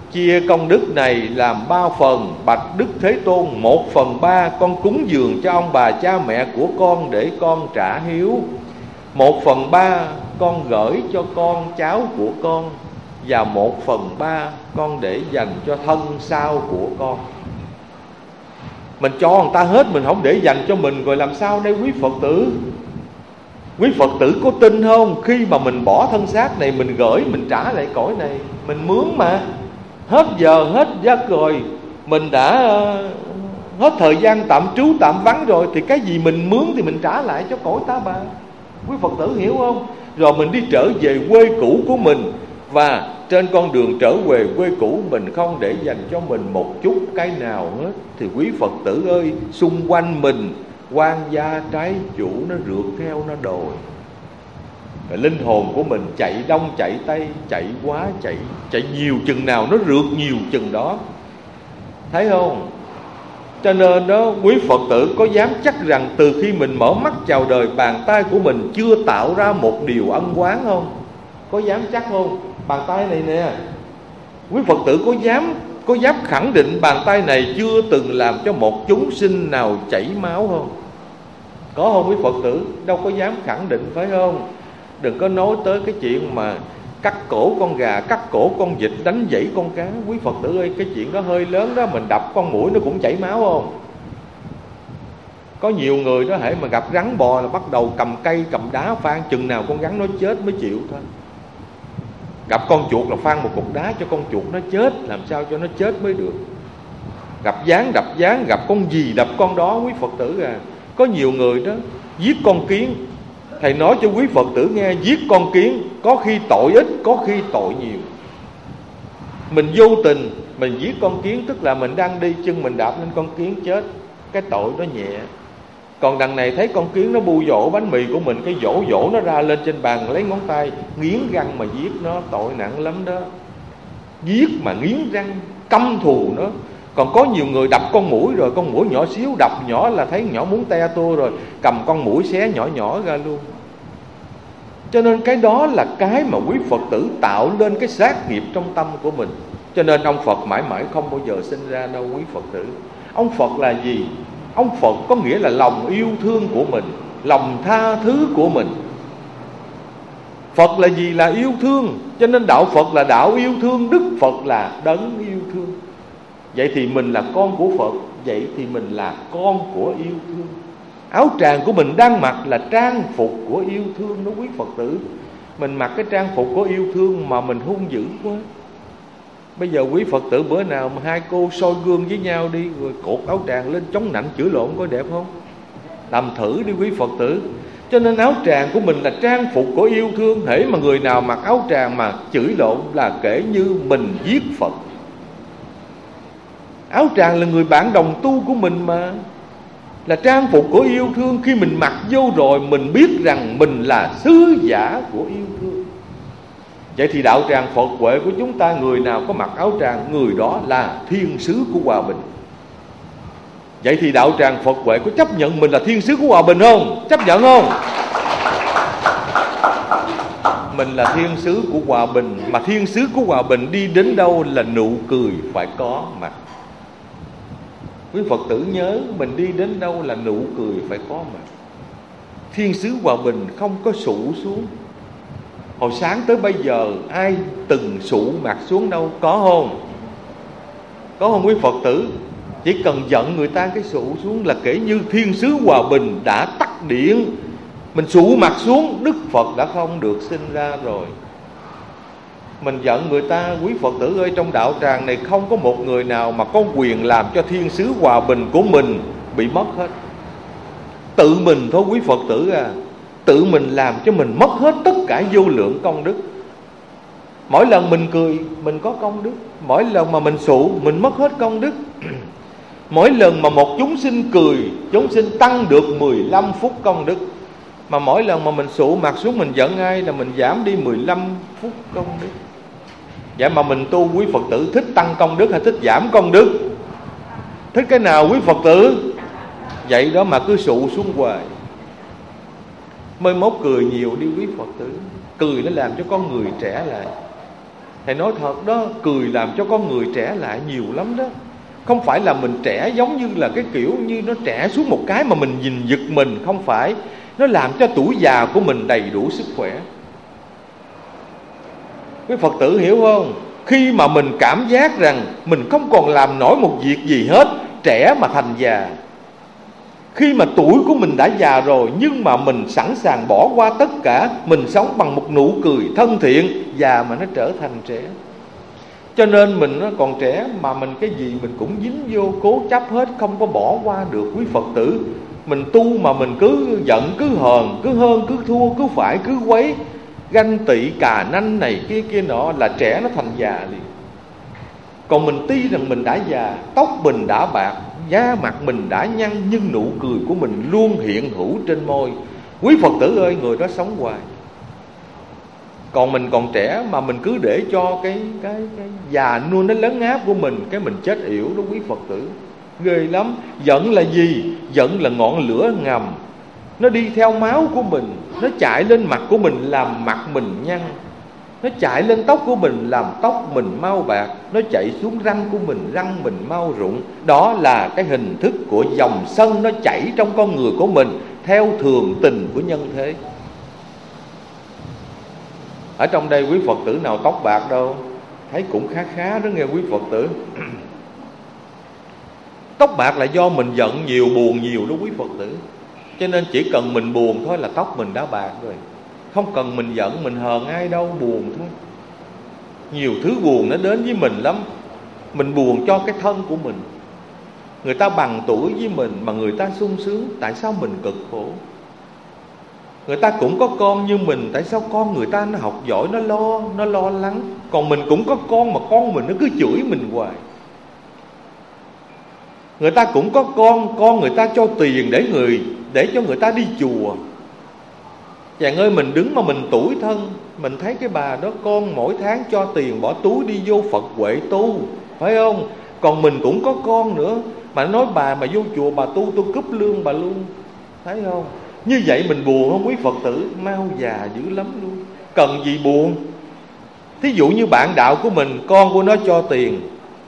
chia công đức này làm 3 phần. Bạch Đức Thế Tôn, 1/3 con cúng dường cho ông bà cha mẹ của con để con trả hiếu, 1/3 con gửi cho con cháu của con, và 1/3 con để dành cho thân sau của con. Mình cho người ta hết, mình không để dành cho mình, rồi làm sao đây quý Phật tử? Quý Phật tử có tin không? Khi mà mình bỏ thân xác này, mình gửi, mình trả lại cõi này, mình mướn mà. Hết giờ, hết giấc rồi, mình đã hết thời gian tạm trú, tạm vắng rồi, thì cái gì mình mướn thì mình trả lại cho cõi ta bà. Quý Phật tử hiểu không? Rồi mình đi trở về quê cũ của mình, và trên con đường trở về quê cũ, mình không để dành cho mình một chút cái nào hết, thì quý Phật tử ơi, xung quanh mình quan gia trái chủ nó rượt theo, nó đòi. Rồi linh hồn của mình chạy đông chạy tây, chạy quá chạy nhiều chừng nào nó rượt nhiều chừng đó. Thấy không? Cho nên đó, quý Phật tử có dám chắc rằng từ khi mình mở mắt chào đời, bàn tay của mình chưa tạo ra một điều ân oán không? Có dám chắc không? Bàn tay này nè, quý Phật tử có dám khẳng định bàn tay này chưa từng làm cho một chúng sinh nào chảy máu không? Có không quý Phật tử? Đâu có dám khẳng định, phải không? Đừng có nói tới cái chuyện mà cắt cổ con gà, cắt cổ con vịt, đánh dãy con cá. Quý Phật tử ơi, cái chuyện đó hơi lớn đó. Mình đập con muỗi nó cũng chảy máu không? Có nhiều người đó, hễ mà gặp rắn bò là bắt đầu cầm cây, cầm đá phang, chừng nào con rắn nó chết mới chịu thôi. Gặp con chuột là phang một cục đá cho con chuột nó chết, làm sao cho nó chết mới được. Gặp gián đập gián, gặp con gì đập con đó. Quý Phật tử à, có nhiều người đó giết con kiến. Thầy nói cho quý Phật tử nghe, giết con kiến có khi tội ít, có khi tội nhiều. Mình vô tình mình giết con kiến, tức là mình đang đi, chân mình đạp lên con kiến chết, cái tội nó nhẹ. Còn đằng này thấy con kiến nó bu dỗ bánh mì của mình, cái dỗ nó ra lên trên bàn, lấy ngón tay nghiến răng mà giết nó, tội nặng lắm đó. Giết mà nghiến răng, căm thù nó. Còn có nhiều người đập con muỗi rồi, con muỗi nhỏ xíu, đập nhỏ là thấy nhỏ muốn te tua rồi, cầm con muỗi xé nhỏ ra luôn. Cho nên cái đó là cái mà quý Phật tử tạo lên cái sát nghiệp trong tâm của mình. Cho nên ông Phật mãi mãi không bao giờ sinh ra đâu quý Phật tử. Ông Phật là gì? Ông Phật có nghĩa là lòng yêu thương của mình, lòng tha thứ của mình. Phật là gì? Là yêu thương. Cho nên đạo Phật là đạo yêu thương, Đức Phật là đấng yêu thương. Vậy thì mình là con của Phật, vậy thì mình là con của yêu thương. Áo tràng của mình đang mặc là trang phục của yêu thương đó quý Phật tử. Mình mặc cái trang phục của yêu thương mà mình hung dữ quá. Bây giờ quý Phật tử bữa nào mà hai cô soi gương với nhau đi, rồi cột áo tràng lên chống nạnh chửi lộn có đẹp không? Làm thử đi quý Phật tử. Cho nên áo tràng của mình là trang phục của yêu thương. Hễ mà người nào mặc áo tràng mà chửi lộn là kể như mình giết Phật. Áo tràng là người bạn đồng tu của mình mà, là trang phục của yêu thương. Khi mình mặc vô rồi mình biết rằng mình là sứ giả của yêu thương. Vậy thì đạo tràng Phật huệ của chúng ta, người nào có mặc áo tràng, người đó là thiên sứ của hòa bình. Vậy thì đạo tràng Phật huệ có chấp nhận mình là thiên sứ của hòa bình không? Chấp nhận không? Mình là thiên sứ của hòa bình. Mà thiên sứ của hòa bình đi đến đâu là nụ cười phải có mặt. Quý Phật tử nhớ, mình đi đến đâu là nụ cười phải có mặt. Thiên sứ hòa bình không có sụ xuống. Hồi sáng tới bây giờ ai từng sụ mặt xuống đâu? Có không? Có không quý Phật tử? Chỉ cần giận người ta cái sụ xuống là kể như thiên sứ hòa bình đã tắt điện. Mình sụ mặt xuống, Đức Phật đã không được sinh ra rồi. Mình giận người ta, quý Phật tử ơi, trong đạo tràng này không có một người nào mà có quyền làm cho thiên sứ hòa bình của mình bị mất hết. Tự mình thôi quý Phật tử à. Tự mình làm cho mình mất hết tất cả vô lượng công đức. Mỗi lần mình cười mình có công đức, mỗi lần mà mình sụ mình mất hết công đức. Mỗi lần mà một chúng sinh cười, chúng sinh tăng được 15 phút công đức. Mà mỗi lần mà mình sụ mặt xuống mình giận ai là mình giảm đi 15 phút công đức. Vậy mà mình tu quý Phật tử thích tăng công đức hay thích giảm công đức? Thích cái nào quý Phật tử? Vậy đó mà cứ sụ xuống hoài. Mới mốt cười nhiều đi quý Phật tử. Cười nó làm cho con người trẻ lại. Thầy nói thật đó, cười làm cho con người trẻ lại nhiều lắm đó. Không phải là mình trẻ giống như là cái kiểu như nó trẻ xuống một cái mà mình nhìn giật mình. Không phải. Nó làm cho tuổi già của mình đầy đủ sức khỏe. Quý Phật tử hiểu không? Khi mà mình cảm giác rằng mình không còn làm nổi một việc gì hết, trẻ mà thành già. Khi mà tuổi của mình đã già rồi, nhưng mà mình sẵn sàng bỏ qua tất cả, mình sống bằng một nụ cười thân thiện, già mà nó trở thành trẻ. Cho nên mình nó còn trẻ mà mình cái gì mình cũng dính vô, cố chấp hết, không có bỏ qua được quý Phật tử. Mình tu mà mình cứ giận, cứ hờn, cứ hơn, cứ thua, cứ phải, cứ quấy, ganh tị, cà nanh này kia kia nọ, là trẻ nó thành già liền. Còn mình tin rằng mình đã già, tóc mình đã bạc, da mặt mình đã nhăn, nhưng nụ cười của mình luôn hiện hữu trên môi. Quý Phật tử ơi, người đó sống hoài. Còn mình còn trẻ mà mình cứ để cho cái già nuôi nó lấn áp của mình, cái mình chết yểu đó quý Phật tử. Ghê lắm. Giận là gì? Giận là ngọn lửa ngầm, nó đi theo máu của mình, nó chạy lên mặt của mình làm mặt mình nhăn, nó chạy lên tóc của mình làm tóc mình mau bạc, nó chạy xuống răng của mình, răng mình mau rụng. Đó là cái hình thức của dòng sân nó chảy trong con người của mình theo thường tình của nhân thế. Ở trong đây quý Phật tử nào tóc bạc đâu? Thấy cũng khá khá đó nghe quý Phật tử. Tóc bạc là do mình giận nhiều, buồn nhiều đó quý Phật tử. Cho nên chỉ cần mình buồn thôi là tóc mình đã bạc rồi. Không cần mình giận, mình hờn ai đâu, buồn thôi. Nhiều thứ buồn nó đến với mình lắm. Mình buồn cho cái thân của mình. Người ta bằng tuổi với mình mà người ta sung sướng, tại sao mình cực khổ? Người ta cũng có con như mình, tại sao con người ta nó học giỏi, nó lo lắng? Còn mình cũng có con mà con mình nó cứ chửi mình hoài. Người ta cũng có con người ta cho tiền để cho người ta đi chùa. Chàng ơi, mình đứng mà mình tủi thân, mình thấy cái bà đó con mỗi tháng cho tiền bỏ túi đi vô Phật huệ tu, phải không? Còn mình cũng có con nữa, mà nói bà mà vô chùa bà tu, tôi cúp lương bà luôn, thấy không? Như vậy mình buồn không quý Phật tử? Mau già dữ lắm luôn. Cần gì buồn? Thí dụ như bạn đạo của mình, con của nó cho tiền,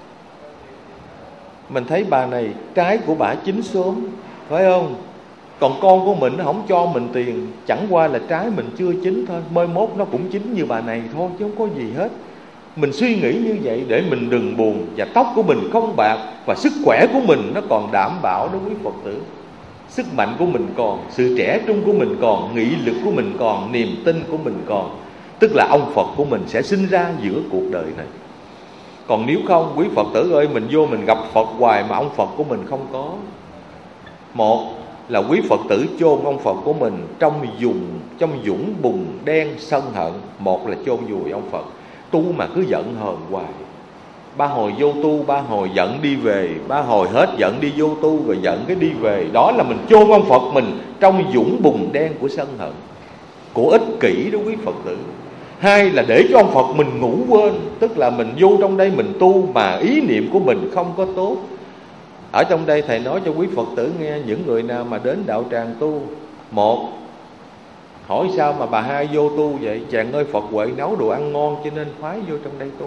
mình thấy bà này trái của bà chín sớm, phải không? Còn con của mình nó không cho mình tiền, chẳng qua là trái mình chưa chín thôi, mai mốt nó cũng chín như bà này thôi, chứ không có gì hết. Mình suy nghĩ như vậy để mình đừng buồn. Và tóc của mình không bạc, và sức khỏe của mình nó còn đảm bảo đó quý Phật tử. Sức mạnh của mình còn, sự trẻ trung của mình còn, nghị lực của mình còn, niềm tin của mình còn. Tức là ông Phật của mình sẽ sinh ra giữa cuộc đời này. Còn nếu không, quý Phật tử ơi, mình vô mình gặp Phật hoài mà ông Phật của mình không có. Một là quý Phật tử chôn ông Phật của mình trong dũng bùn đen sân hận. Một là chôn vùi ông Phật. Tu mà cứ giận hờn hoài, ba hồi vô tu, ba hồi giận đi về, ba hồi hết giận đi vô tu, rồi giận cái đi về. Đó là mình chôn ông Phật mình trong dũng bùn đen của sân hận, của ích kỷ đó quý Phật tử. Hai là để cho ông Phật mình ngủ quên. Tức là mình vô trong đây mình tu mà ý niệm của mình không có tốt. Ở trong đây thầy nói cho quý Phật tử nghe, những người nào mà đến đạo tràng tu, một, hỏi sao mà bà hai vô tu vậy? Chàng ơi, Phật Huệ nấu đồ ăn ngon cho nên phái vô trong đây tu,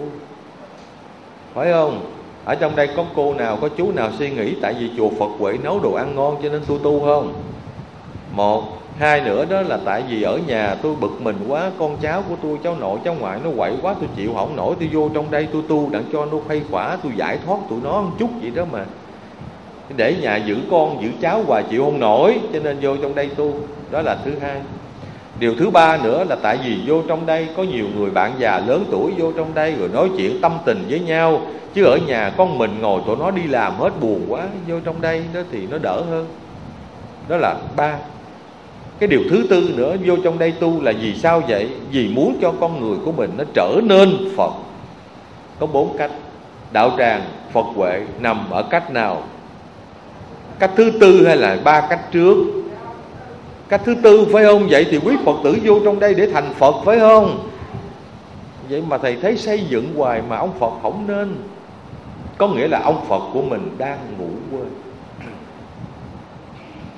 phải không? Ở trong đây có cô nào, có chú nào suy nghĩ tại vì chùa Phật Huệ nấu đồ ăn ngon cho nên tôi tu không? Một. Hai nữa đó là tại vì ở nhà tôi bực mình quá, con cháu của tôi, cháu nội cháu ngoại nó quậy quá, tôi chịu không nổi, tôi vô trong đây tôi tu đặng cho nó khuây khỏa, tôi giải thoát tụi nó một chút vậy đó mà. Để nhà giữ con giữ cháu hoài chịu không nổi, cho nên vô trong đây tu. Đó là thứ hai. Điều thứ ba nữa là tại vì vô trong đây có nhiều người bạn già lớn tuổi vô trong đây rồi nói chuyện tâm tình với nhau, chứ ở nhà con mình ngồi tụi nó đi làm hết buồn quá, vô trong đây đó thì nó đỡ hơn. Đó là ba. Cái điều thứ tư nữa, vô trong đây tu là vì sao vậy? Vì muốn cho con người của mình nó trở nên Phật. Có 4 cách. Đạo tràng Phật Huệ nằm ở cách nào? Cách thứ tư hay là 3 cách trước? Cách thứ tư phải không? Vậy thì quý Phật tử vô trong đây để thành Phật phải không? Vậy mà thầy thấy xây dựng hoài mà ông Phật không nên. Có nghĩa là ông Phật của mình đang ngủ quên.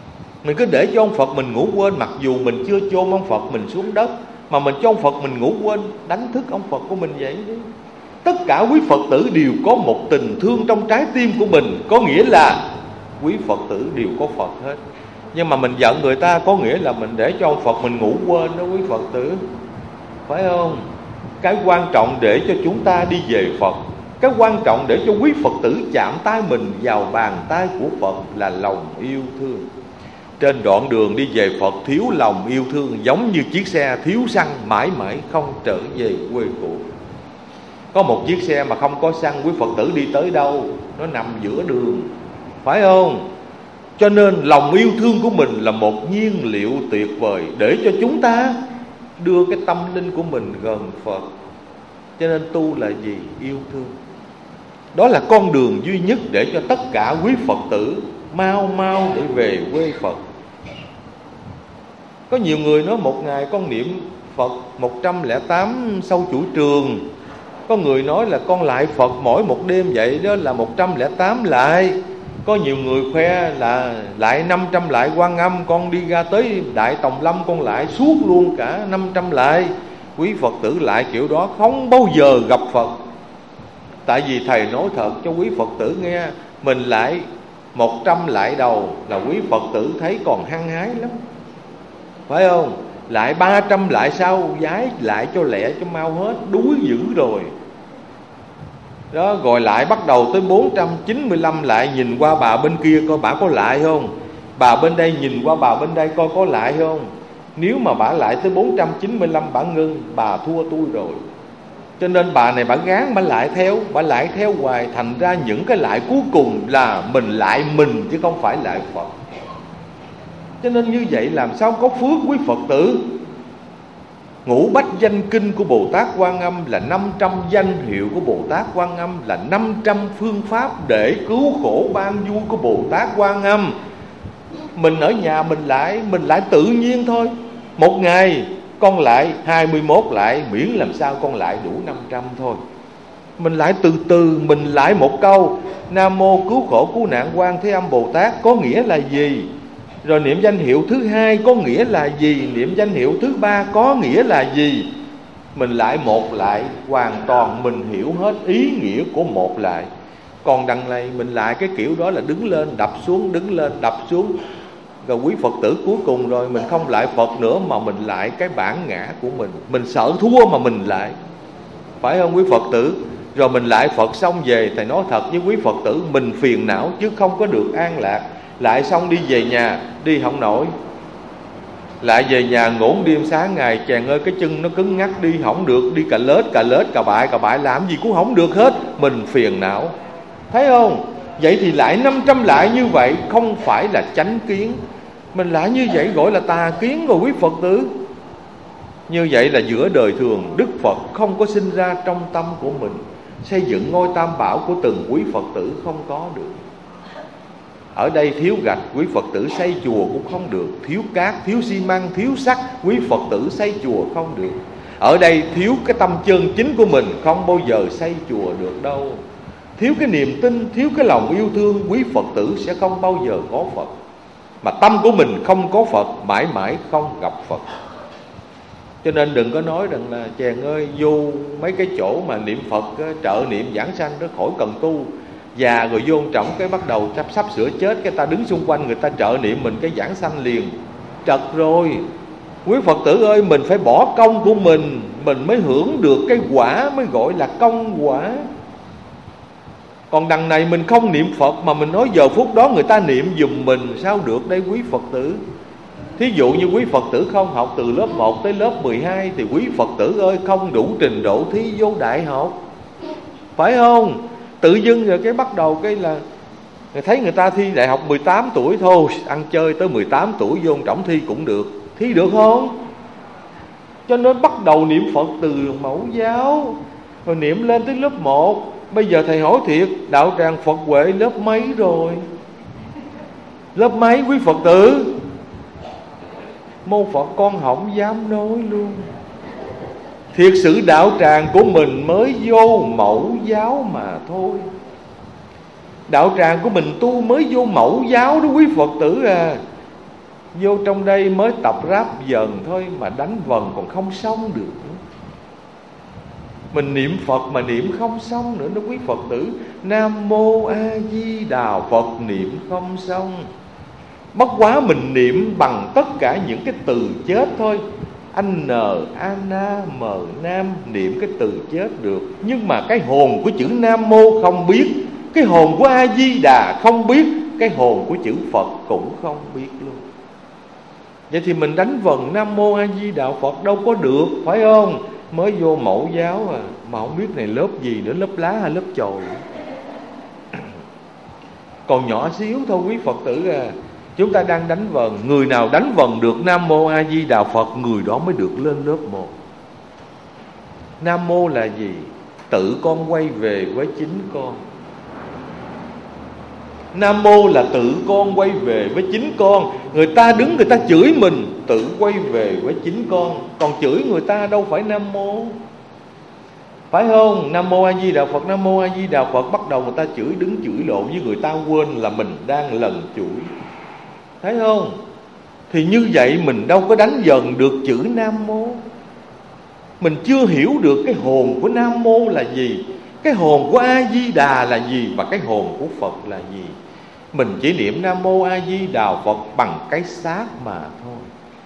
Mình cứ để cho ông Phật mình ngủ quên, mặc dù mình chưa chôn ông Phật mình xuống đất, mà mình cho ông Phật mình ngủ quên, đánh thức ông Phật của mình vậy đi. Tất cả quý Phật tử đều có một tình thương trong trái tim của mình, có nghĩa là quý Phật tử đều có Phật hết. Nhưng mà mình giận người ta, có nghĩa là mình để cho ông Phật mình ngủ quên đó quý Phật tử, phải không? Cái quan trọng để cho chúng ta đi về Phật, cái quan trọng để cho quý Phật tử chạm tay mình vào bàn tay của Phật là lòng yêu thương. Trên đoạn đường đi về Phật thiếu lòng yêu thương, giống như chiếc xe thiếu xăng mãi mãi không trở về quê cũ. Có một chiếc xe mà không có xăng, quý Phật tử đi tới đâu? Nó nằm giữa đường, phải không? Cho nên lòng yêu thương của mình là một nhiên liệu tuyệt vời để cho chúng ta đưa cái tâm linh của mình gần Phật. Cho nên tu là gì? Yêu thương. Đó là con đường duy nhất để cho tất cả quý Phật tử mau mau để về quê Phật. Có nhiều người nói một ngày con niệm Phật 108 sâu chuỗi trường. Có người nói là con lại Phật mỗi một đêm vậy đó là 108 lại. Có nhiều người khoe là lại 500 lại Quan Âm, con đi ra tới Đại Tòng Lâm con lại suốt luôn cả 500 lại. Quý Phật tử lại kiểu đó không bao giờ gặp Phật. Tại vì Thầy nói thật cho quý Phật tử nghe, mình lại 100 lại đầu là quý Phật tử thấy còn hăng hái lắm, phải không? Lại 300 lại sau giái lại cho lẹ cho mau hết, đuối dữ rồi. Đó, rồi lại bắt đầu tới 495 lại, nhìn qua bà bên kia coi bà có lại không, bà bên đây nhìn qua bà bên đây coi có lại không. Nếu mà bà lại tới 495 bà ngưng, bà thua tôi rồi. Cho nên bà này bà gán bà lại theo hoài. Thành ra những cái lại cuối cùng là mình lại mình chứ không phải lại Phật. Cho nên như vậy làm sao có phước quý Phật tử. Ngũ bách danh kinh của Bồ Tát Quan Âm là 500 danh hiệu của Bồ Tát Quan Âm, là 500 phương pháp để cứu khổ ban vui của Bồ Tát Quan Âm. Mình ở nhà mình lại tự nhiên thôi. Một ngày con lại 21 lại, miễn làm sao con lại đủ 500 thôi. Mình lại từ từ, mình lại một câu Nam mô cứu khổ cứu nạn Quan Thế Âm Bồ Tát có nghĩa là gì? Rồi niệm danh hiệu thứ hai có nghĩa là gì? Niệm danh hiệu thứ ba có nghĩa là gì? Mình lại một lại, hoàn toàn mình hiểu hết ý nghĩa của một lại. Còn đằng này mình lại cái kiểu đó là đứng lên đập xuống, đứng lên đập xuống. Rồi quý Phật tử cuối cùng rồi mình không lại Phật nữa, mà mình lại cái bản ngã của mình. Mình sợ thua mà mình lại, phải không quý Phật tử? Rồi mình lại Phật xong về, Thầy nói thật với quý Phật tử, mình phiền não chứ không có được an lạc. Lại xong đi về nhà, đi không nổi. Lại về nhà ngổn đêm sáng ngày, chàng ơi cái chân nó cứng ngắc đi không được, đi cà lết cà bại làm gì cũng không được hết. Mình phiền não, thấy không? Vậy thì lại 500 lại như vậy không phải là chánh kiến. Mình lại như vậy gọi là tà kiến rồi quý Phật tử. Như vậy là giữa đời thường Đức Phật không có sinh ra trong tâm của mình. Xây dựng ngôi tam bảo của từng quý Phật tử không có được. Ở đây thiếu gạch, quý Phật tử xây chùa cũng không được. Thiếu cát, thiếu xi măng, thiếu sắt, quý Phật tử xây chùa không được. Ở đây thiếu cái tâm chân chính của mình, không bao giờ xây chùa được đâu. Thiếu cái niềm tin, thiếu cái lòng yêu thương, quý Phật tử sẽ không bao giờ có Phật. Mà tâm của mình không có Phật, mãi mãi không gặp Phật. Cho nên đừng có nói rằng là chàng ơi vô mấy cái chỗ mà niệm Phật, trợ niệm giảng sanh đó khỏi cần tu. Già rồi vô trọng cái bắt đầu sắp sửa chết, cái ta đứng xung quanh người ta trợ niệm mình cái giảng sanh liền. Trật rồi. Quý Phật tử ơi, mình phải bỏ công của mình mới hưởng được cái quả mới gọi là công quả. Còn đằng này mình không niệm Phật mà mình nói giờ phút đó người ta niệm giùm mình, sao được đây quý Phật tử? Thí dụ như quý Phật tử không học từ lớp 1 tới lớp 12 thì quý Phật tử ơi không đủ trình độ thi vô đại học, phải không? Tự dưng rồi cái bắt đầu cái là thấy người ta thi đại học 18 tuổi thôi, ăn chơi tới 18 tuổi vô trọng thi cũng được. Thi được không? Cho nên bắt đầu niệm Phật từ mẫu giáo, rồi niệm lên tới lớp 1. Bây giờ thầy hỏi thiệt, đạo tràng Phật Huệ lớp mấy rồi? Lớp mấy quý Phật tử? Mô Phật con không dám nói luôn. Thiệt sự đạo tràng của mình mới vô mẫu giáo mà thôi. Đạo tràng của mình tu mới vô mẫu giáo đó quý Phật tử à. Vô trong đây mới tập ráp dần thôi mà đánh vần còn không xong được nữa. Mình niệm Phật mà niệm không xong nữa đó quý Phật tử. Nam Mô A Di Đà Phật niệm không xong. Bất quá mình niệm bằng tất cả những cái từ chết thôi. Anh N, A Na, M Nam, niệm cái từ chết được. Nhưng mà cái hồn của chữ Nam Mô không biết, cái hồn của A Di Đà không biết, cái hồn của chữ Phật cũng không biết luôn. Vậy thì mình đánh vần Nam Mô A Di Đà Phật đâu có được, phải không? Mới vô mẫu giáo à, mà không biết này lớp gì nữa, lớp lá hay lớp chồi. Còn nhỏ xíu thôi quý Phật tử à. Chúng ta đang đánh vần, người nào đánh vần được Nam Mô A Di Đà Phật, người đó mới được lên lớp 1. Nam Mô là gì? Tự con quay về với chính con. Nam Mô là tự con quay về với chính con. Người ta đứng người ta chửi mình, tự quay về với chính con. Còn chửi người ta đâu phải Nam Mô, phải không? Nam Mô A Di Đà Phật, Nam Mô A Di Đà Phật, bắt đầu người ta chửi, đứng chửi lộn với người ta, quên là mình đang lần chửi, thấy không? Thì như vậy mình đâu có đánh dần được chữ Nam Mô. Mình chưa hiểu được cái hồn của Nam Mô là gì, cái hồn của A Di Đà là gì, và cái hồn của Phật là gì. Mình chỉ niệm Nam Mô A Di Đà Phật bằng cái xác mà thôi.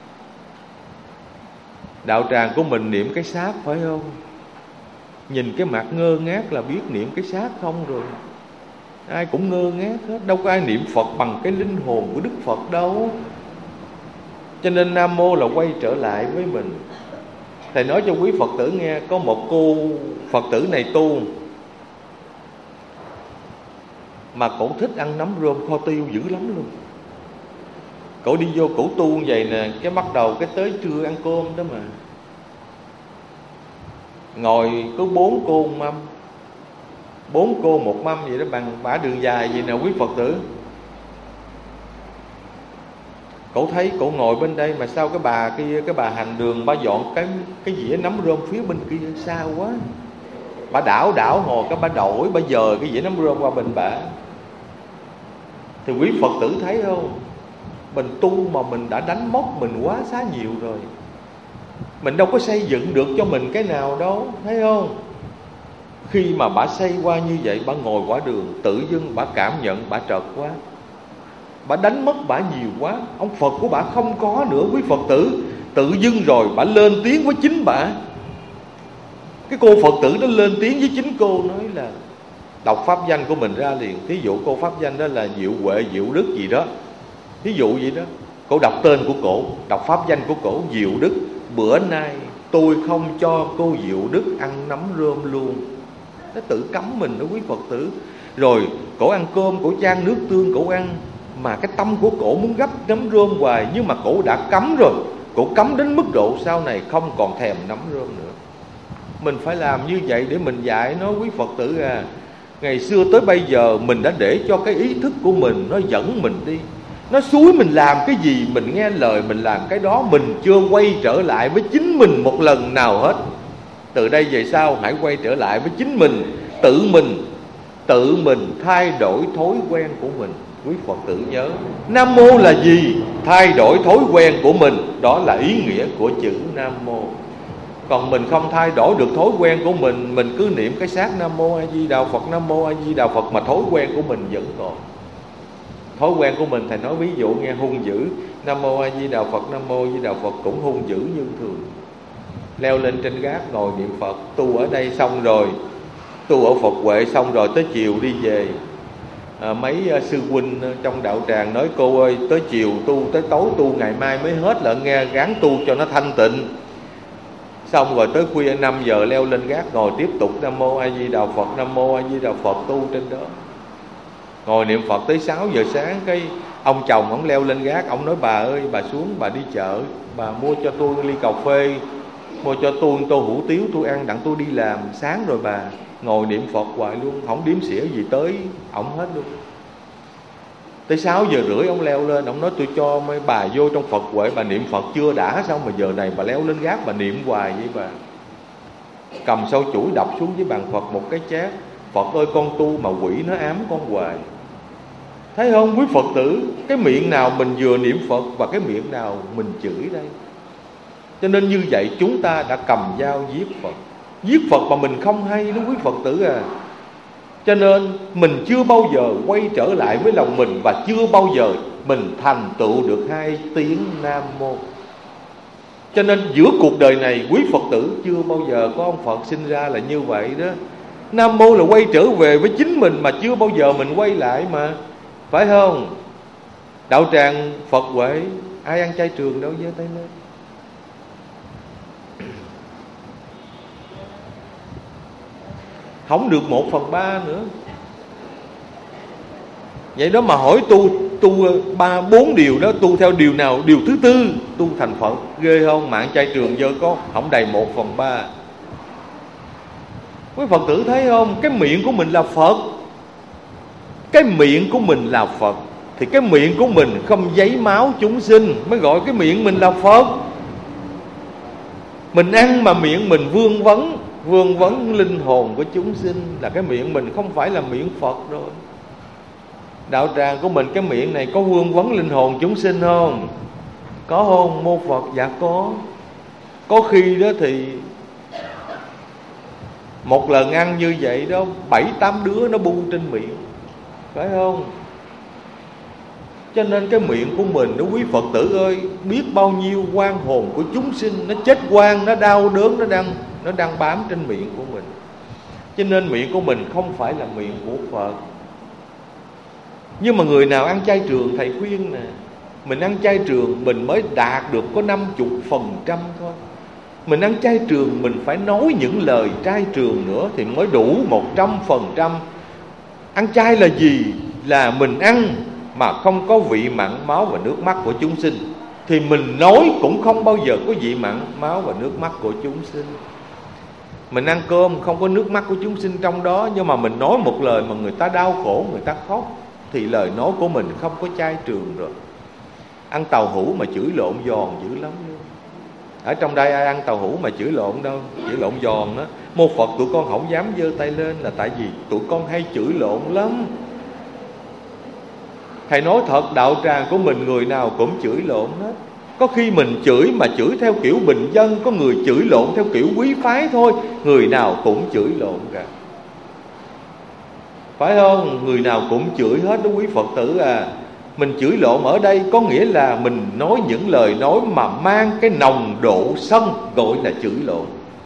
Đạo tràng của mình niệm cái xác phải không? Nhìn cái mặt ngơ ngác là biết niệm cái xác không rồi. Ai cũng ngơ ngác hết, đâu có ai niệm Phật bằng cái linh hồn của Đức Phật đâu. Cho nên Nam Mô là quay trở lại với mình. Thầy nói cho quý Phật tử nghe, có một cô Phật tử này tu mà cổ thích ăn nấm rơm kho tiêu dữ lắm luôn. Cổ đi vô cổ tu như vậy nè, cái bắt đầu cái tới trưa ăn cơm đó mà ngồi có 4 cô 1 mâm, 4 cô 1 mâm vậy đó, bằng bả đường dài vậy nè quý Phật tử. Cổ thấy cổ ngồi bên đây mà sao cái bà kia, cái bà hành đường bà dọn cái dĩa nấm rơm phía bên kia xa quá. Bà đảo hồi cái bà đổi, bà dời cái dĩa nấm rơm qua bên bả. Thì quý Phật tử thấy không, mình tu mà mình đã đánh mốc mình quá xá nhiều rồi. Mình đâu có xây dựng được cho mình cái nào đâu, thấy không? Khi mà bà xây qua như vậy, bà ngồi quả đường, tự dưng bà cảm nhận bà trật quá, bà đánh mất bà nhiều quá. Ông Phật của bà không có nữa quý Phật tử. Tự dưng rồi bà lên tiếng với chính bà. Cái cô Phật tử đó lên tiếng với chính cô, nói là đọc pháp danh của mình ra liền. Thí dụ cô pháp danh đó là Diệu Huệ, Diệu Đức gì đó, thí dụ vậy đó. Cô đọc tên của cổ, đọc pháp danh của cổ Diệu Đức. Bữa nay tôi không cho cô Diệu Đức ăn nấm rơm luôn. Nó tự cấm mình đó quý Phật tử. Rồi cổ ăn cơm, cổ chan nước tương cổ ăn, mà cái tâm của cổ muốn gấp nấm rơm hoài. Nhưng mà cổ đã cấm rồi, cổ cấm đến mức độ sau này không còn thèm nấm rơm nữa. Mình phải làm như vậy để mình dạy nó quý Phật tử à. Ngày xưa tới bây giờ mình đã để cho cái ý thức của mình nó dẫn mình đi, nó xúi mình làm cái gì mình nghe lời mình làm cái đó. Mình chưa quay trở lại với chính mình một lần nào hết. Từ đây về sau hãy quay trở lại với chính mình, tự mình thay đổi thói quen của mình. Quý Phật tử nhớ, Nam Mô là gì? Thay đổi thói quen của mình, đó là ý nghĩa của chữ Nam Mô. Còn mình không thay đổi được thói quen của mình cứ niệm cái xác Nam Mô A Di Đà Phật, Nam Mô A Di Đà Phật, mà thói quen của mình vẫn còn. Thói quen của mình, thầy nói ví dụ nghe, hung dữ, Nam Mô A Di Đà Phật, Nam Mô A Di Đà Phật cũng hung dữ như thường. Leo lên trên gác ngồi niệm Phật, tu ở đây xong rồi, tu ở Phật Huệ xong rồi, tới chiều đi về. Mấy sư huynh trong đạo tràng nói cô ơi, tới chiều tu, tới tối tu, ngày mai mới hết lận nghe, gắng tu cho nó thanh tịnh. Xong rồi tới khuya 5 giờ leo lên gác ngồi tiếp tục Nam Mô A Di Đà Phật, Nam Mô A Di Đà Phật, tu trên đó. Ngồi niệm Phật tới 6 giờ sáng, cái ông chồng ông leo lên gác, ông nói bà ơi, bà xuống bà đi chợ, bà mua cho tôi ly cà phê, mua cho tôi tô hủ tiếu tôi ăn đặng tôi đi làm sáng rồi bà. Ngồi niệm Phật hoài luôn, không đếm xỉa gì tới ổng hết luôn. Tới 6 giờ rưỡi ông leo lên, ông nói tôi cho mấy bà vô trong Phật Huệ bà niệm Phật chưa đã, sao mà giờ này bà leo lên gác bà niệm hoài vậy bà. Cầm sâu chuỗi đập xuống với bàn Phật một cái chát, Phật ơi con tu mà quỷ nó ám con hoài. Thấy không quý Phật tử? Cái miệng nào mình vừa niệm Phật và cái miệng nào mình chửi đây. Cho nên như vậy chúng ta đã cầm dao giết Phật. Giết Phật mà mình không hay đó quý Phật tử à. Cho nên mình chưa bao giờ quay trở lại với lòng mình, và chưa bao giờ mình thành tựu được 2 tiếng Nam Mô. Cho nên giữa cuộc đời này quý Phật tử chưa bao giờ có ông Phật sinh ra là như vậy đó. Nam Mô là quay trở về với chính mình, mà chưa bao giờ mình quay lại mà. Phải không? Đạo tràng Phật Huệ, ai ăn chay trường đâu, giơ tay lên. Không được 1/3 nữa. Vậy đó mà hỏi tu 3-4 điều đó, tu theo điều nào? Điều thứ 4 tu thành Phật. Ghê không? Mạng chay trường giờ có không đầy 1/3. Quý Phật tử thấy không? Cái miệng của mình là Phật. Cái miệng của mình là Phật, thì cái miệng của mình không giấy máu chúng sinh mới gọi cái miệng mình là Phật. Mình ăn mà miệng mình vương vấn linh hồn của chúng sinh là cái miệng mình không phải là miệng Phật rồi. Đạo tràng của mình cái miệng này có vương vấn linh hồn chúng sinh không? Có không mô Phật? Dạ có. Có khi đó thì một lần ăn như vậy đó 7-8 đứa nó bu trên miệng, phải không? Cho nên cái miệng của mình đó quý Phật tử ơi, biết bao nhiêu oan hồn của chúng sinh nó chết oan, nó đau đớn, nó đang bám trên miệng của mình. Cho nên miệng của mình không phải là miệng của Phật. Nhưng mà người nào ăn chay trường, thầy khuyên nè, mình ăn chay trường mình mới đạt được có 50% thôi. Mình ăn chay trường mình phải nói những lời trai trường nữa thì mới đủ 100%. Ăn chay là gì? Là mình ăn mà không có vị mặn máu và nước mắt của chúng sinh, thì mình nói cũng không bao giờ có vị mặn máu và nước mắt của chúng sinh. Mình ăn cơm không có nước mắt của chúng sinh trong đó, nhưng mà mình nói một lời mà người ta đau khổ, người ta khóc, thì lời nói của mình không có chay trường rồi. Ăn tàu hũ mà chửi lộn giòn dữ lắm luôn. Ở trong đây ai ăn tàu hũ mà chửi lộn đâu? Chửi lộn giòn á. Mô Phật tụi con không dám giơ tay lên là tại vì tụi con hay chửi lộn lắm. Thầy nói thật, đạo tràng của mình người nào cũng chửi lộn hết. Có khi mình chửi mà chửi theo kiểu bình dân, có người chửi lộn theo kiểu quý phái thôi. Người nào cũng chửi lộn cả, phải không? Người nào cũng chửi hết đó quý Phật tử à. Mình chửi lộn ở đây có nghĩa là mình nói những lời nói mà mang cái nồng độ sân, gọi là chửi lộn.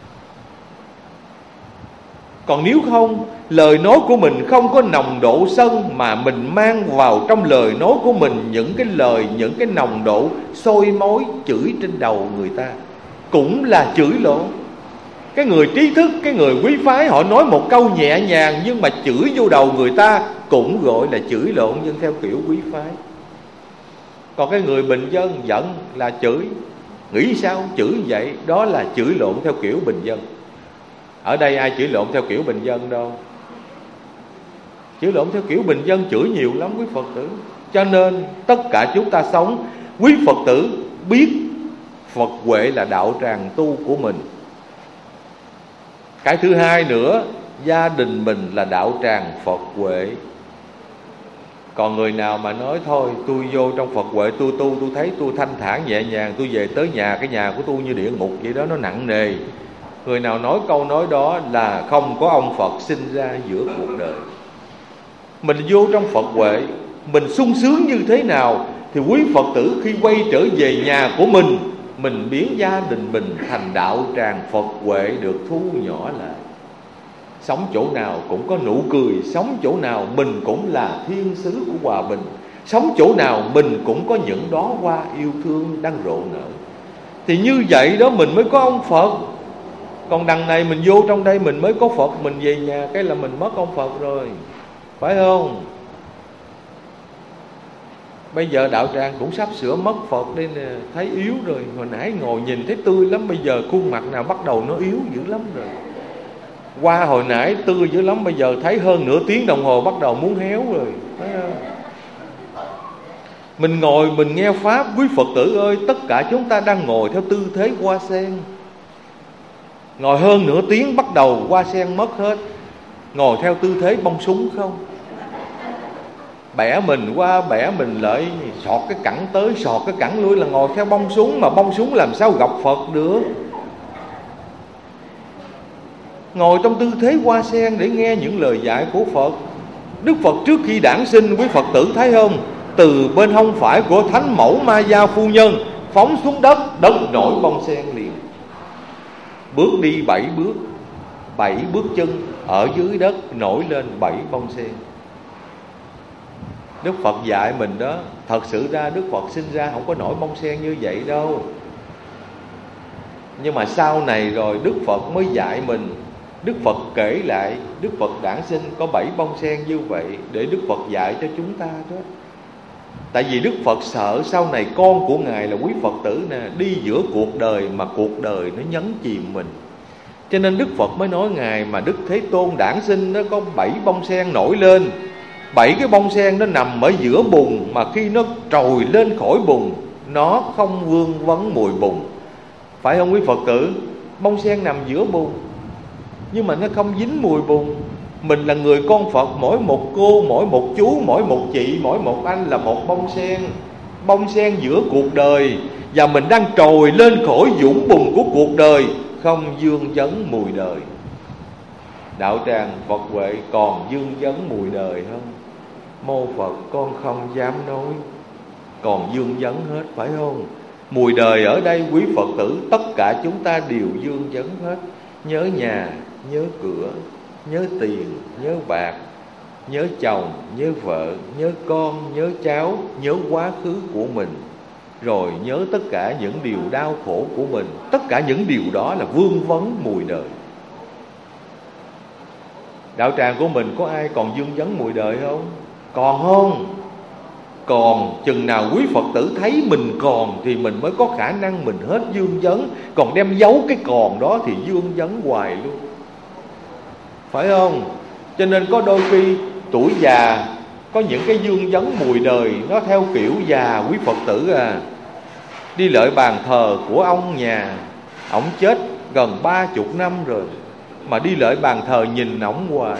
Còn nếu không, lời nói của mình không có nồng độ sân, mà mình mang vào trong lời nói của mình những cái lời, những cái nồng độ soi mói chửi trên đầu người ta, cũng là chửi lộn. Cái người trí thức, cái người quý phái họ nói một câu nhẹ nhàng nhưng mà chửi vô đầu người ta cũng gọi là chửi lộn, nhưng theo kiểu quý phái. Còn cái người bình dân giận là chửi, nghĩ sao chửi vậy, đó là chửi lộn theo kiểu bình dân. Ở đây ai chửi lộn theo kiểu bình dân đâu. Chửi lộn theo kiểu bình dân chửi nhiều lắm quý Phật tử. Cho nên tất cả chúng ta sống, quý Phật tử biết Phật Huệ là đạo tràng tu của mình. Cái thứ hai nữa, gia đình mình là đạo tràng Phật Huệ. Còn người nào mà nói thôi tôi vô trong Phật Huệ tôi thấy tôi thanh thản nhẹ nhàng, tôi về tới nhà, cái nhà của tôi như địa ngục vậy đó, nó nặng nề. Người nào nói câu nói đó là không có ông Phật sinh ra giữa cuộc đời. Mình vô trong Phật Huệ, mình sung sướng như thế nào thì quý Phật tử khi quay trở về nhà của mình biến gia đình mình thành đạo tràng Phật Huệ được thu nhỏ lại. Sống chỗ nào cũng có nụ cười, sống chỗ nào mình cũng là thiên sứ của hòa bình, sống chỗ nào mình cũng có những đóa hoa yêu thương đang rộ nở. Thì như vậy đó mình mới có ông Phật. Còn đằng này mình vô trong đây mình mới có Phật, mình về nhà cái là mình mất ông Phật rồi, phải không? Bây giờ đạo tràng cũng sắp sửa mất Phật đây nè, thấy yếu rồi. Hồi nãy ngồi nhìn thấy tươi lắm, bây giờ khuôn mặt nào bắt đầu nó yếu dữ lắm rồi. Qua hồi nãy tươi dữ lắm, bây giờ thấy hơn nửa tiếng đồng hồ bắt đầu muốn héo rồi, thấy không? Mình ngồi mình nghe Pháp, quý Phật tử ơi, tất cả chúng ta đang ngồi theo tư thế hoa sen. Ngồi hơn nửa tiếng bắt đầu hoa sen mất hết. Ngồi theo tư thế bông súng không? bẻ mình qua bẻ mình lại, sọt cái cẳng tới sọt cái cẳng lui, là ngồi theo bông súng. Mà bông súng làm sao gặp Phật được? Ngồi trong tư thế hoa sen để nghe những lời dạy của Phật. Đức Phật trước khi đản sinh, quý Phật tử thấy không, từ bên hông phải của Thánh Mẫu Ma Gia Phu Nhân phóng xuống đất, đất nổi bông sen liền. Bước đi 7 bước, 7 bước chân, ở dưới đất nổi lên 7 bông sen. Đức Phật dạy mình đó. Thật sự ra Đức Phật sinh ra không có nổi bông sen như vậy đâu. Nhưng mà sau này rồi Đức Phật mới dạy mình. Đức Phật kể lại Đức Phật đản sinh có 7 bông sen như vậy, để Đức Phật dạy cho chúng ta đó. Tại vì Đức Phật sợ sau này con của Ngài là quý Phật tử nè, đi giữa cuộc đời mà cuộc đời nó nhấn chìm mình. Cho nên Đức Phật mới nói Ngài mà Đức Thế Tôn đản sinh nó có 7 bông sen nổi lên. 7 cái bông sen nó nằm ở giữa bùn, mà khi nó trồi lên khỏi bùn, nó không vương vấn mùi bùn. Phải không quý Phật tử? Bông sen nằm giữa bùn, nhưng mà nó không dính mùi bùn. Mình là người con Phật, mỗi một cô, mỗi một chú, mỗi một chị, mỗi một anh là một bông sen. Bông sen giữa cuộc đời, và mình đang trồi lên khỏi vũng bùn của cuộc đời, không vương vấn mùi đời. Đạo tràng Phật Huệ còn vương vấn mùi đời không? Mô Phật con không dám nói, còn vương vấn hết, phải không? Mùi đời ở đây quý Phật tử tất cả chúng ta đều vương vấn hết. Nhớ nhà, nhớ cửa, nhớ tiền, nhớ bạc, nhớ chồng, nhớ vợ, nhớ con, nhớ cháu, nhớ quá khứ của mình, rồi nhớ tất cả những điều đau khổ của mình. Tất cả những điều đó là vương vấn mùi đời. Đạo tràng của mình có ai còn vương vấn mùi đời không? Còn không? Còn chừng nào quý Phật tử thấy mình còn thì mình mới có khả năng mình hết vương vấn. Còn đem giấu cái còn đó thì vương vấn hoài luôn, phải không? Cho nên có đôi khi tuổi già có những cái vương vấn mùi đời, nó theo kiểu già quý Phật tử à. Đi lợi bàn thờ của ông nhà, ổng chết gần 30 năm rồi, mà đi lợi bàn thờ nhìn ổng hoài,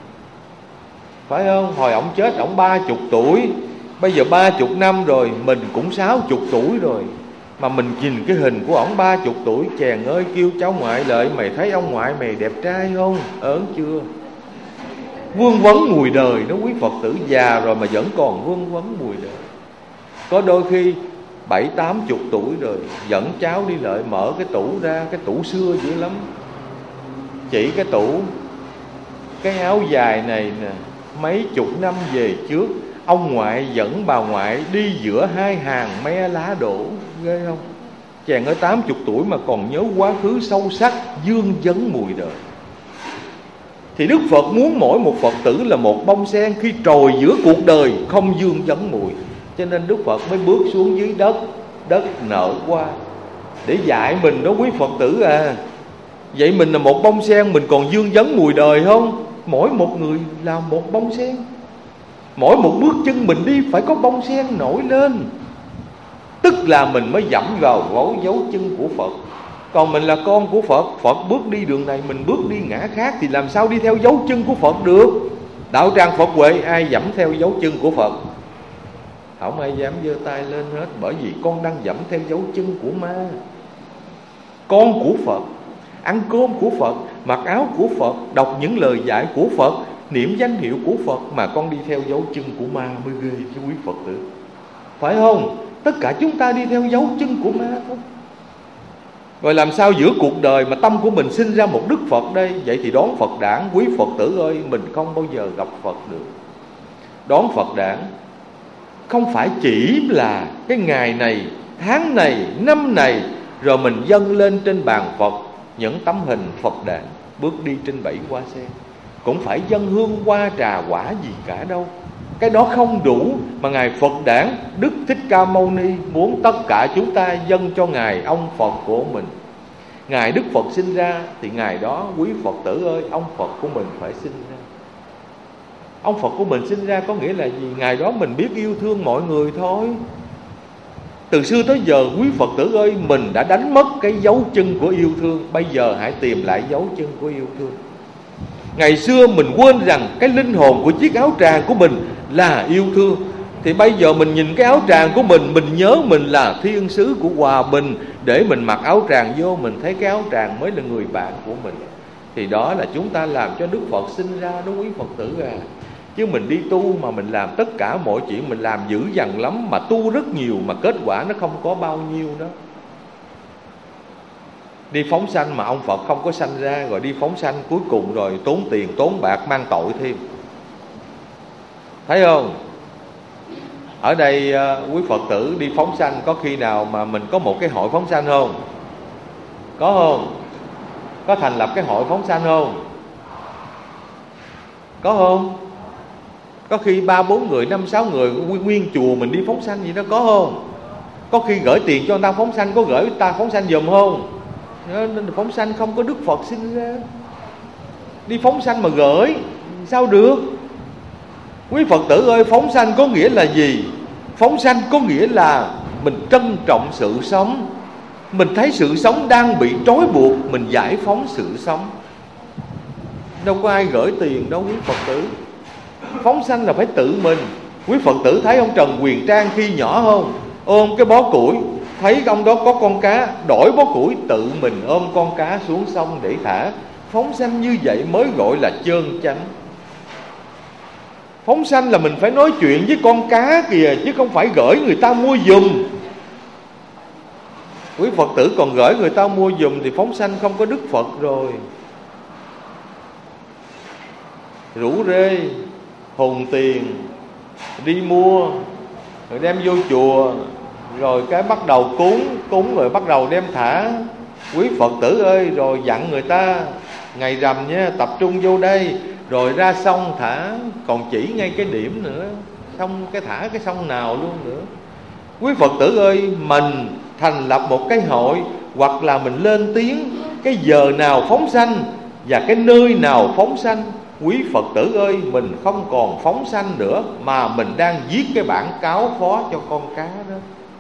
phải không? Hồi ổng chết ổng 30 tuổi, bây giờ 30 năm rồi, mình cũng 60 tuổi rồi, mà mình nhìn cái hình của ổng 30 tuổi. Chàng ơi, kêu cháu ngoại lợi, mày thấy ông ngoại mày đẹp trai không? Ớn chưa? Vương vấn mùi đời nó quý Phật tử, già rồi mà vẫn còn vương vấn mùi đời. Có đôi khi 70-80 tuổi rồi, dẫn cháu đi lợi, mở cái tủ ra, cái tủ xưa dữ lắm, chỉ cái tủ, cái áo dài này nè, mấy chục năm về trước ông ngoại dẫn bà ngoại đi giữa hai hàng me lá đổ, ghê không? Chàng ở 80 tuổi mà còn nhớ quá khứ sâu sắc, vương vấn mùi đời. Thì Đức Phật muốn mỗi một Phật tử là một bông sen khi trồi giữa cuộc đời, không vương vấn mùi. Cho nên Đức Phật mới bước xuống dưới đất, đất nở hoa, để dạy mình đó quý Phật tử à. Vậy mình là một bông sen, mình còn vương vấn mùi đời không? Mỗi một người là một bông sen, mỗi một bước chân mình đi phải có bông sen nổi lên, tức là mình mới dẫm vào dấu chân của Phật. Còn mình là con của Phật, Phật bước đi đường này, mình bước đi ngã khác, thì làm sao đi theo dấu chân của Phật được? Đạo tràng Phật Huệ ai dẫm theo dấu chân của Phật? Không ai dám giơ tay lên hết, bởi vì con đang dẫm theo dấu chân của ma. Con của Phật, ăn cơm của Phật, mặc áo của Phật, đọc những lời dạy của Phật, niệm danh hiệu của Phật, mà con đi theo dấu chân của ma mới ghê chứ quý Phật tử, phải không? Tất cả chúng ta đi theo dấu chân của ma thôi. Rồi làm sao giữa cuộc đời mà tâm của mình sinh ra một Đức Phật đây? Vậy thì đón Phật đản quý Phật tử ơi, mình không bao giờ gặp Phật được. Đón Phật đản không phải chỉ là cái ngày này, tháng này, năm này, rồi mình dâng lên trên bàn Phật những tấm hình Phật đản, bước đi trên 7 hoa sen. Cũng phải dâng hương hoa trà quả gì cả đâu. Cái đó không đủ, mà Ngài Phật đản Đức Thích Ca Mâu Ni muốn tất cả chúng ta dâng cho Ngài ông Phật của mình. Ngài Đức Phật sinh ra thì ngày đó quý Phật tử ơi, ông Phật của mình phải sinh ra. Ông Phật của mình sinh ra có nghĩa là gì? Ngày đó mình biết yêu thương mọi người thôi. Từ xưa tới giờ quý Phật tử ơi, mình đã đánh mất cái dấu chân của yêu thương. Bây giờ hãy tìm lại dấu chân của yêu thương. Ngày xưa mình quên rằng cái linh hồn của chiếc áo tràng của mình là yêu thương, thì bây giờ mình nhìn cái áo tràng của mình nhớ mình là thiên sứ của hòa bình, để mình mặc áo tràng vô, mình thấy cái áo tràng mới là người bạn của mình. Thì đó là chúng ta làm cho Đức Phật sinh ra đó quý Phật tử à. Chứ mình đi tu mà mình làm tất cả mọi chuyện, mình làm dữ dằn lắm, mà tu rất nhiều mà kết quả nó không có bao nhiêu đó. Đi phóng sanh mà ông Phật không có sanh ra, rồi đi phóng sanh cuối cùng rồi tốn tiền tốn bạc mang tội thêm. Thấy không? Ở đây quý Phật tử đi phóng sanh, có khi nào mà mình có một cái hội phóng sanh không? Có không? Có thành lập cái hội phóng sanh không? Có không? Có khi 3-4 người, 5-6 người nguyên chùa mình đi phóng sanh gì đó, có không? Có khi gửi tiền cho người ta phóng sanh, có gửi người ta phóng sanh giùm không? Nên phóng sanh không có Đức Phật sinh ra. Đi phóng sanh mà gửi sao được? Quý Phật tử ơi, phóng sanh có nghĩa là gì? Phóng sanh có nghĩa là mình trân trọng sự sống. Mình thấy sự sống đang bị trói buộc, mình giải phóng sự sống. Đâu có ai gửi tiền đâu quý Phật tử. Phóng sanh là phải tự mình. Quý Phật tử thấy ông Trần Quyền Trang khi nhỏ không? Ôm cái bó củi, thấy ông đó có con cá, đổi bó củi, tự mình ôm con cá xuống sông để thả. Phóng sanh như vậy mới gọi là chân chánh. Phóng sanh là mình phải nói chuyện với con cá kìa, chứ không phải gửi người ta mua giùm. Quý Phật tử còn gửi người ta mua giùm thì phóng sanh không có Đức Phật rồi. Rủ rê hùng tiền đi mua, rồi đem vô chùa, rồi cái bắt đầu cúng rồi bắt đầu đem thả. Quý Phật tử ơi, rồi dặn người ta ngày rằm nha, tập trung vô đây, rồi ra sông thả, còn chỉ ngay cái điểm nữa, xong cái thả cái sông nào luôn nữa. Quý Phật tử ơi, mình thành lập một cái hội, hoặc là mình lên tiếng cái giờ nào phóng sanh và cái nơi nào phóng sanh. Quý Phật tử ơi, mình không còn phóng sanh nữa, mà mình đang viết cái bản cáo phó cho con cá đó.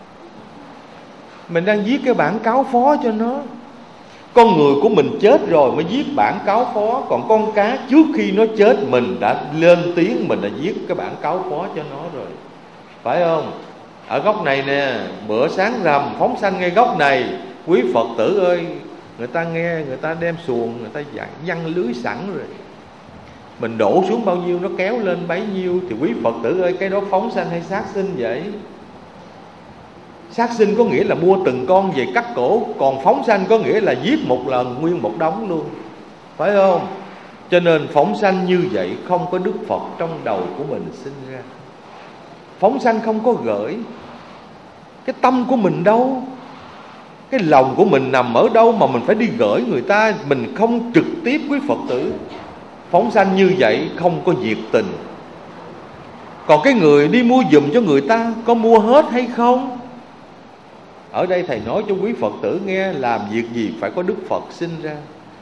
Mình đang viết cái bản cáo phó cho nó. Con người của mình chết rồi mới viết bản cáo phó, còn con cá trước khi nó chết mình đã lên tiếng, mình đã viết cái bản cáo phó cho nó rồi. Phải không? Ở góc này nè, bữa sáng rằm phóng sanh ngay góc này. Quý Phật tử ơi, người ta nghe, người ta đem xuồng, người ta văng lưới sẵn rồi. Mình đổ xuống bao nhiêu nó kéo lên bấy nhiêu. Thì quý Phật tử ơi, cái đó phóng sanh hay sát sinh vậy? Sát sinh có nghĩa là mua từng con về cắt cổ, còn phóng sanh có nghĩa là giết một lần nguyên một đống luôn. Phải không? Cho nên phóng sanh như vậy không có Đức Phật trong đầu của mình sinh ra. Phóng sanh không có gửi. Cái tâm của mình đâu? Cái lòng của mình nằm ở đâu mà mình phải đi gửi người ta? Mình không trực tiếp quý Phật tử. Phóng sanh như vậy không có diệt tình. Còn cái người đi mua giùm cho người ta có mua hết hay không? Ở đây thầy nói cho quý Phật tử nghe, làm việc gì phải có Đức Phật sinh ra.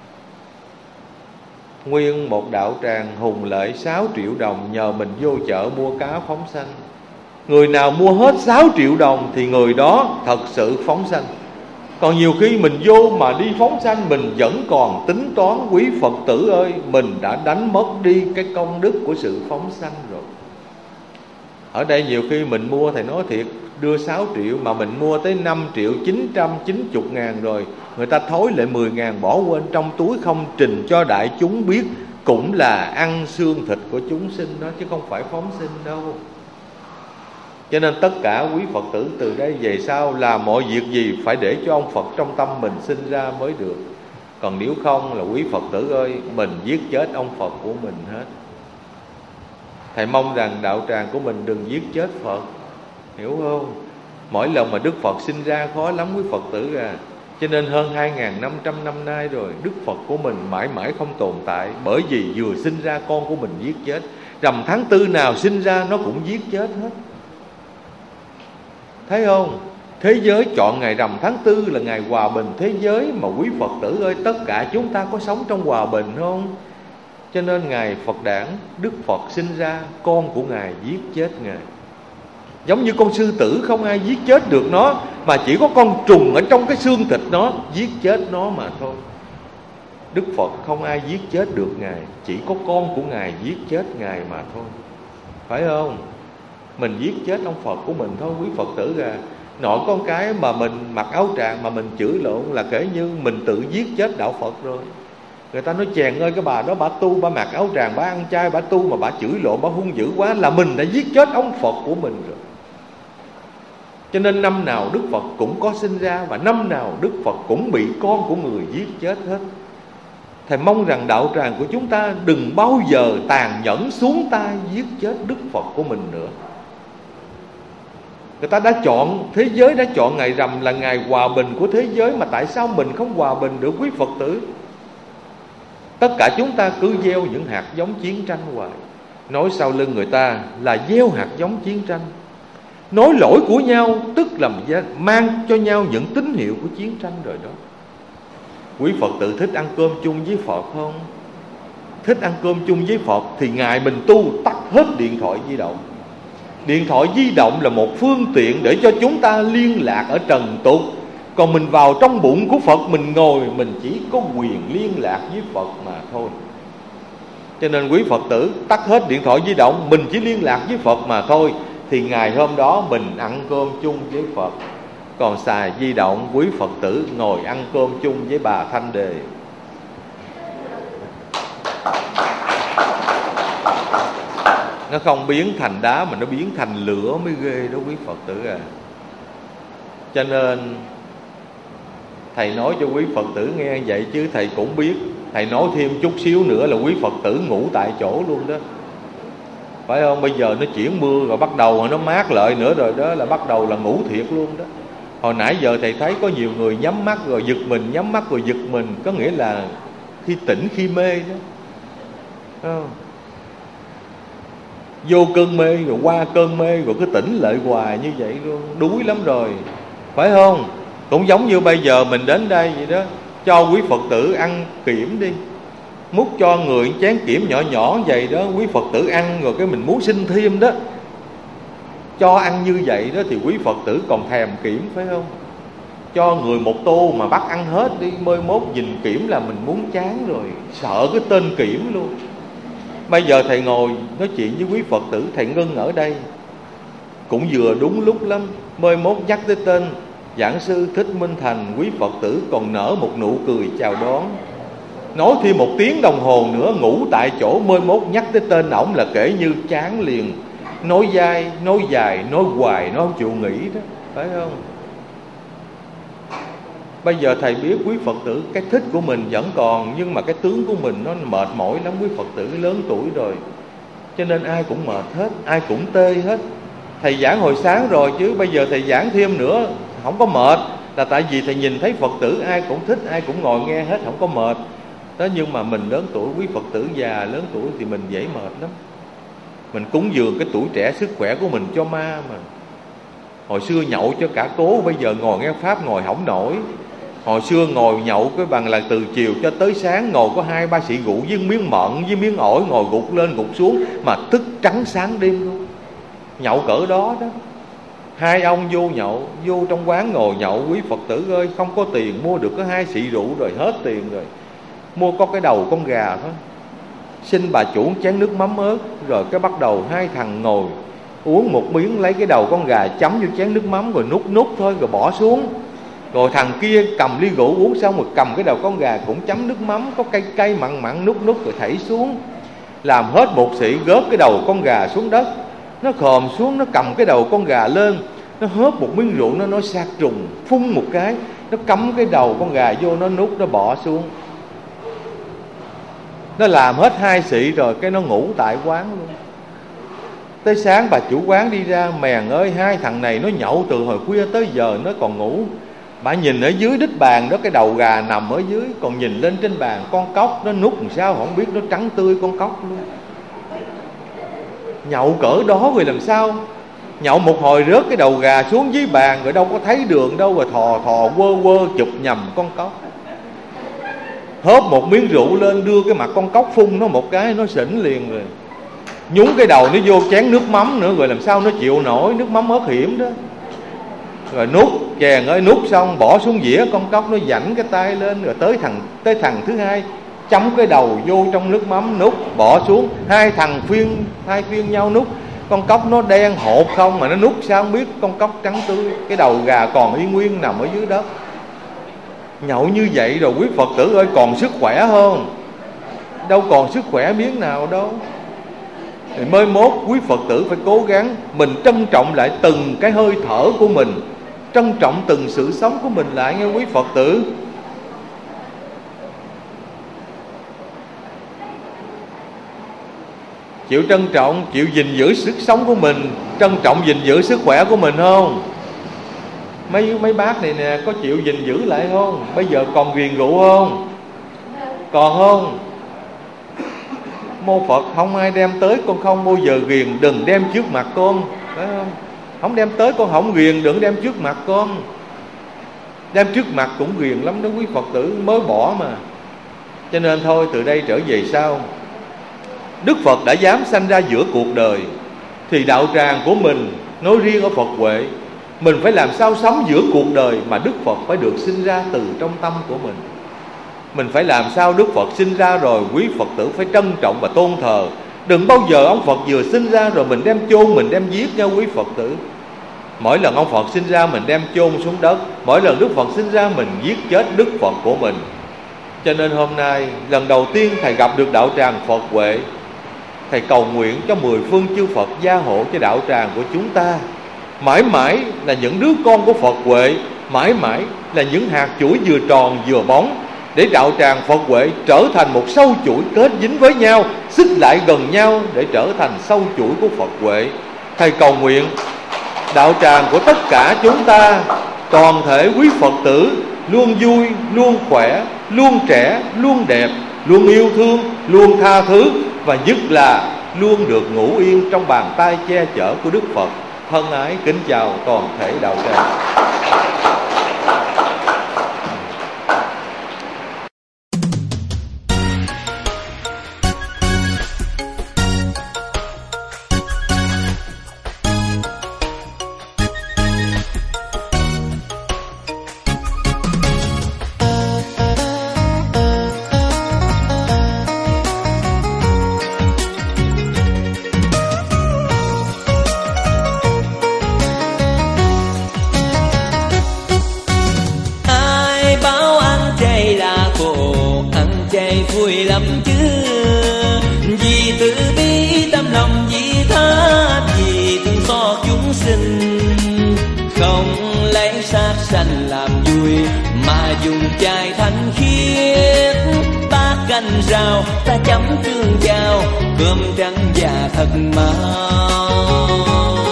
Nguyên một đạo tràng hùng lợi 6 triệu đồng nhờ mình vô chợ mua cá phóng sanh. Người nào mua hết 6 triệu đồng thì người đó thật sự phóng sanh. Còn nhiều khi mình vô mà đi phóng sanh, mình vẫn còn tính toán. Quý Phật tử ơi, mình đã đánh mất đi cái công đức của sự phóng sanh rồi. Ở đây nhiều khi mình mua, thầy nói thiệt, đưa 6 triệu mà mình mua tới 5 triệu 990 ngàn rồi, người ta thối lại 10 ngàn bỏ quên trong túi, không trình cho đại chúng biết, cũng là ăn xương thịt của chúng sinh đó, chứ không phải phóng sinh đâu. Cho nên tất cả quý Phật tử từ đây về sau làm mọi việc gì phải để cho ông Phật trong tâm mình sinh ra mới được. Còn nếu không là quý Phật tử ơi, mình giết chết ông Phật của mình hết. Thầy mong rằng đạo tràng của mình đừng giết chết Phật, hiểu không? Mỗi lần mà Đức Phật sinh ra khó lắm quý Phật tử à. Cho nên hơn 2.500 năm nay rồi, Đức Phật của mình mãi mãi không tồn tại. Bởi vì vừa sinh ra con của mình giết chết. Rằm tháng 4 nào sinh ra nó cũng giết chết hết. Thấy không? Thế giới chọn ngày rằm tháng 4 là ngày hòa bình thế giới. Mà quý Phật tử ơi, tất cả chúng ta có sống trong hòa bình không? Cho nên ngày Phật đản, Đức Phật sinh ra, con của Ngài giết chết Ngài. Giống như con sư tử không ai giết chết được nó, mà chỉ có con trùng ở trong cái xương thịt nó giết chết nó mà thôi. Đức Phật không ai giết chết được Ngài, chỉ có con của Ngài giết chết Ngài mà thôi, phải không? Mình giết chết ông Phật của mình thôi quý Phật tử à. Nội con cái mà mình mặc áo tràng mà mình chửi lộn là kể như mình tự giết chết đạo Phật rồi. Người ta nói chàng ơi, cái bà đó bà tu, bà mặc áo tràng, bà ăn chay, bà tu mà bà chửi lộn, bà hung dữ quá, là mình đã giết chết ông Phật của mình rồi. Cho nên năm nào Đức Phật cũng có sinh ra, và năm nào Đức Phật cũng bị con của người giết chết hết. Thầy mong rằng đạo tràng của chúng ta đừng bao giờ tàn nhẫn xuống tay giết chết Đức Phật của mình nữa. Người ta đã chọn, thế giới đã chọn ngày rằm là ngày hòa bình của thế giới, mà tại sao mình không hòa bình được quý Phật tử? Tất cả chúng ta cứ gieo những hạt giống chiến tranh hoài. Nói sau lưng người ta là gieo hạt giống chiến tranh, nói lỗi của nhau tức là mang cho nhau những tín hiệu của chiến tranh rồi đó. Quý Phật tử thích ăn cơm chung với Phật không? Thích ăn cơm chung với Phật thì ngày mình tu tắt hết điện thoại di động. Điện thoại di động là một phương tiện để cho chúng ta liên lạc ở trần tục. Còn mình vào trong bụng của Phật, mình ngồi, mình chỉ có quyền liên lạc với Phật mà thôi. Cho nên quý Phật tử tắt hết điện thoại di động, mình chỉ liên lạc với Phật mà thôi, thì ngày hôm đó mình ăn cơm chung với Phật. Còn xài di động, quý Phật tử ngồi ăn cơm chung với bà Thanh Đề. Nó không biến thành đá mà nó biến thành lửa mới ghê đó quý Phật tử à. Cho nên thầy nói cho quý Phật tử nghe vậy chứ thầy cũng biết. Thầy nói thêm chút xíu nữa là quý Phật tử ngủ tại chỗ luôn đó, phải không? Bây giờ nó chuyển mưa rồi, bắt đầu nó mát lại nữa rồi đó, là bắt đầu là ngủ thiệt luôn đó. Hồi nãy giờ thầy thấy có nhiều người nhắm mắt rồi giật mình, nhắm mắt rồi giật mình, có nghĩa là khi tỉnh khi mê đó, không? Vô cơn mê rồi qua cơn mê rồi cứ tỉnh lại hoài như vậy luôn, đuối lắm rồi, phải không? Cũng giống như bây giờ mình đến đây vậy đó, cho quý Phật tử ăn kiểm đi, múc cho người chén kiểm nhỏ nhỏ vậy đó, quý Phật tử ăn rồi cái mình muốn xin thêm đó, cho ăn như vậy đó thì quý Phật tử còn thèm kiểm, phải không? Cho người một tô mà bắt ăn hết đi, mới mốt nhìn kiểm là mình muốn chán rồi, sợ cái tên kiểm luôn. Bây giờ thầy ngồi nói chuyện với quý Phật tử, thầy ngưng ở đây cũng vừa đúng lúc lắm. Mới mốt nhắc tới tên Giảng sư Thích Minh Thành, quý Phật tử còn nở một nụ cười chào đón. Nói thêm một tiếng đồng hồ nữa ngủ tại chỗ, mới mốt nhắc tới tên ổng là kể như chán liền. Nói dai, nói dài, nói hoài, nói không chịu nghỉ đó, phải không? Bây giờ thầy biết quý Phật tử cái thích của mình vẫn còn, nhưng mà cái tướng của mình nó mệt mỏi lắm. Quý Phật tử lớn tuổi rồi, cho nên ai cũng mệt hết, ai cũng tê hết. Thầy giảng hồi sáng rồi chứ bây giờ thầy giảng thêm nữa không có mệt, là tại vì thầy nhìn thấy Phật tử ai cũng thích, ai cũng ngồi nghe hết, không có mệt đó. Nhưng mà mình lớn tuổi, quý Phật tử già lớn tuổi thì mình dễ mệt lắm. Mình cúng dường cái tuổi trẻ sức khỏe của mình cho ma mà. Hồi xưa nhậu cho cả cố, bây giờ ngồi nghe Pháp ngồi không nổi. Hồi xưa ngồi nhậu cái bằng là từ chiều cho tới sáng, ngồi có 2-3 xị rượu với miếng mận với miếng ổi, ngồi gục lên gục xuống mà thức trắng sáng đêm luôn. Nhậu cỡ đó đó. Hai ông vô nhậu, vô trong quán ngồi nhậu, quý Phật tử ơi, không có tiền mua được có 2 xị rượu rồi, hết tiền rồi, mua có cái đầu con gà thôi. Xin bà chủ chén nước mắm ớt, rồi cái bắt đầu hai thằng ngồi uống một miếng, lấy cái đầu con gà chấm vô chén nước mắm rồi nút thôi, rồi bỏ xuống. Rồi thằng kia cầm ly rượu uống xong rồi cầm cái đầu con gà cũng chấm nước mắm, có cay cay mặn mặn nút rồi thảy xuống. Làm hết một xị, gớt cái đầu con gà xuống đất. Nó khòm xuống, nó cầm cái đầu con gà lên, nó hớp một miếng rượu, nó nói sát trùng, phun một cái, nó cắm cái đầu con gà vô, nó nút, nó bỏ xuống. Nó làm hết 2 xị rồi cái nó ngủ tại quán luôn. Tới sáng bà chủ quán đi ra, mèn ơi, 2 thằng này nó nhậu từ hồi khuya tới giờ nó còn ngủ. Bà nhìn ở dưới đít bàn đó, cái đầu gà nằm ở dưới, còn nhìn lên trên bàn con cóc nó nút làm sao không biết, nó trắng tươi con cóc luôn. Nhậu cỡ đó rồi làm sao? Nhậu một hồi rớt cái đầu gà xuống dưới bàn rồi đâu có thấy đường đâu, rồi thò quơ chụp nhầm con cóc. Hớp một miếng rượu lên, đưa cái mặt con cóc phun nó một cái, nó xỉn liền rồi. Nhúng cái đầu nó vô chén nước mắm nữa, rồi làm sao nó chịu nổi, nước mắm ớt hiểm đó. Rồi nút chèn ơi, nút xong bỏ xuống dĩa, con cóc nó dảnh cái tay lên, rồi tới thằng thứ hai chấm cái đầu vô trong nước mắm, nút bỏ xuống, hai thằng thay phiên nhau nút. Con cóc nó đen hột không mà nó nút sao không biết, con cóc trắng tươi, cái đầu gà còn y nguyên nằm ở dưới đất. Nhậu như vậy rồi quý Phật tử ơi, còn sức khỏe hơn, đâu còn sức khỏe miếng nào đâu. Thì mới mốt quý Phật tử phải cố gắng mình trân trọng lại từng cái hơi thở của mình, trân trọng từng sự sống của mình lại nghe quý Phật tử. Chịu trân trọng, chịu gìn giữ sức sống của mình, trân trọng gìn giữ sức khỏe của mình không? Mấy bác này nè, có chịu gìn giữ lại không? Bây giờ còn ghiền rượu không? Còn không? Mô Phật không ai đem tới, con không bao giờ ghiền. Đừng đem trước mặt con, phải không? Không đem tới con không ghiền, đừng đem trước mặt con. Đem trước mặt cũng ghiền lắm đó quý Phật tử, mới bỏ mà. Cho nên thôi, từ đây trở về sau, Đức Phật đã dám sanh ra giữa cuộc đời, thì đạo tràng của mình, nói riêng ở Phật Huệ, mình phải làm sao sống giữa cuộc đời mà Đức Phật phải được sinh ra từ trong tâm của mình. Mình phải làm sao Đức Phật sinh ra rồi, quý Phật tử phải trân trọng và tôn thờ. Đừng bao giờ ông Phật vừa sinh ra rồi mình đem chôn, mình đem giết nha quý Phật tử. Mỗi lần ông Phật sinh ra mình đem chôn xuống đất, mỗi lần Đức Phật sinh ra mình giết chết Đức Phật của mình. Cho nên hôm nay lần đầu tiên thầy gặp được đạo tràng Phật Huệ, thầy cầu nguyện cho 10 phương chư Phật gia hộ cho đạo tràng của chúng ta mãi mãi là những đứa con của Phật Huệ, mãi mãi là những hạt chuỗi vừa tròn vừa bóng, để đạo tràng Phật Huệ trở thành một sâu chuỗi kết dính với nhau, xích lại gần nhau để trở thành sâu chuỗi của Phật Huệ. Thầy cầu nguyện đạo tràng của tất cả chúng ta, toàn thể quý Phật tử luôn vui, luôn khỏe, luôn trẻ, luôn đẹp, luôn yêu thương, luôn tha thứ, và nhất là luôn được ngủ yên trong bàn tay che chở của Đức Phật. Thân ái kính chào toàn thể đạo tràng. vui lắm chứ, vì từ bi tâm lòng vì tha, vì thương xót chúng sinh, không lấy sát sanh làm vui mà dùng chai thanh khiết. Bát canh rau ta chấm tương vào, cơm trắng và thật mau.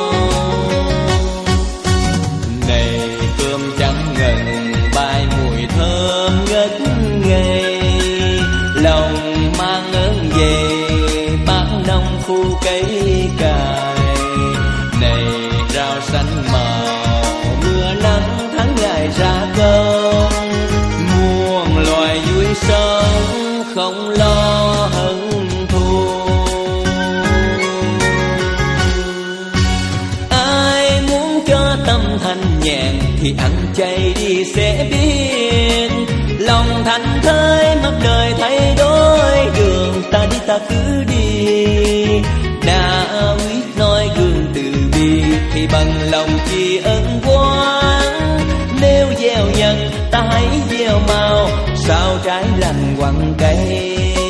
Này cơm trắng ngần bay mùi thơm ngất ngây, lòng mang ơn về bác nông khu cây cài. Này rau xanh màu mưa nắng tháng ngày ra cơm, muôn loài vui sống không lo hận thù. Ai muốn cho tâm thanh nhàn thì ăn chay đi sẽ biết, lòng thành thơi mắt đời thay đổi, đường ta đi ta cứ đi. Đã quyết nói gương từ bi thì bằng lòng tri ân quán, nếu gieo nhân ta hãy gieo màu, sao trái lành quặng cây.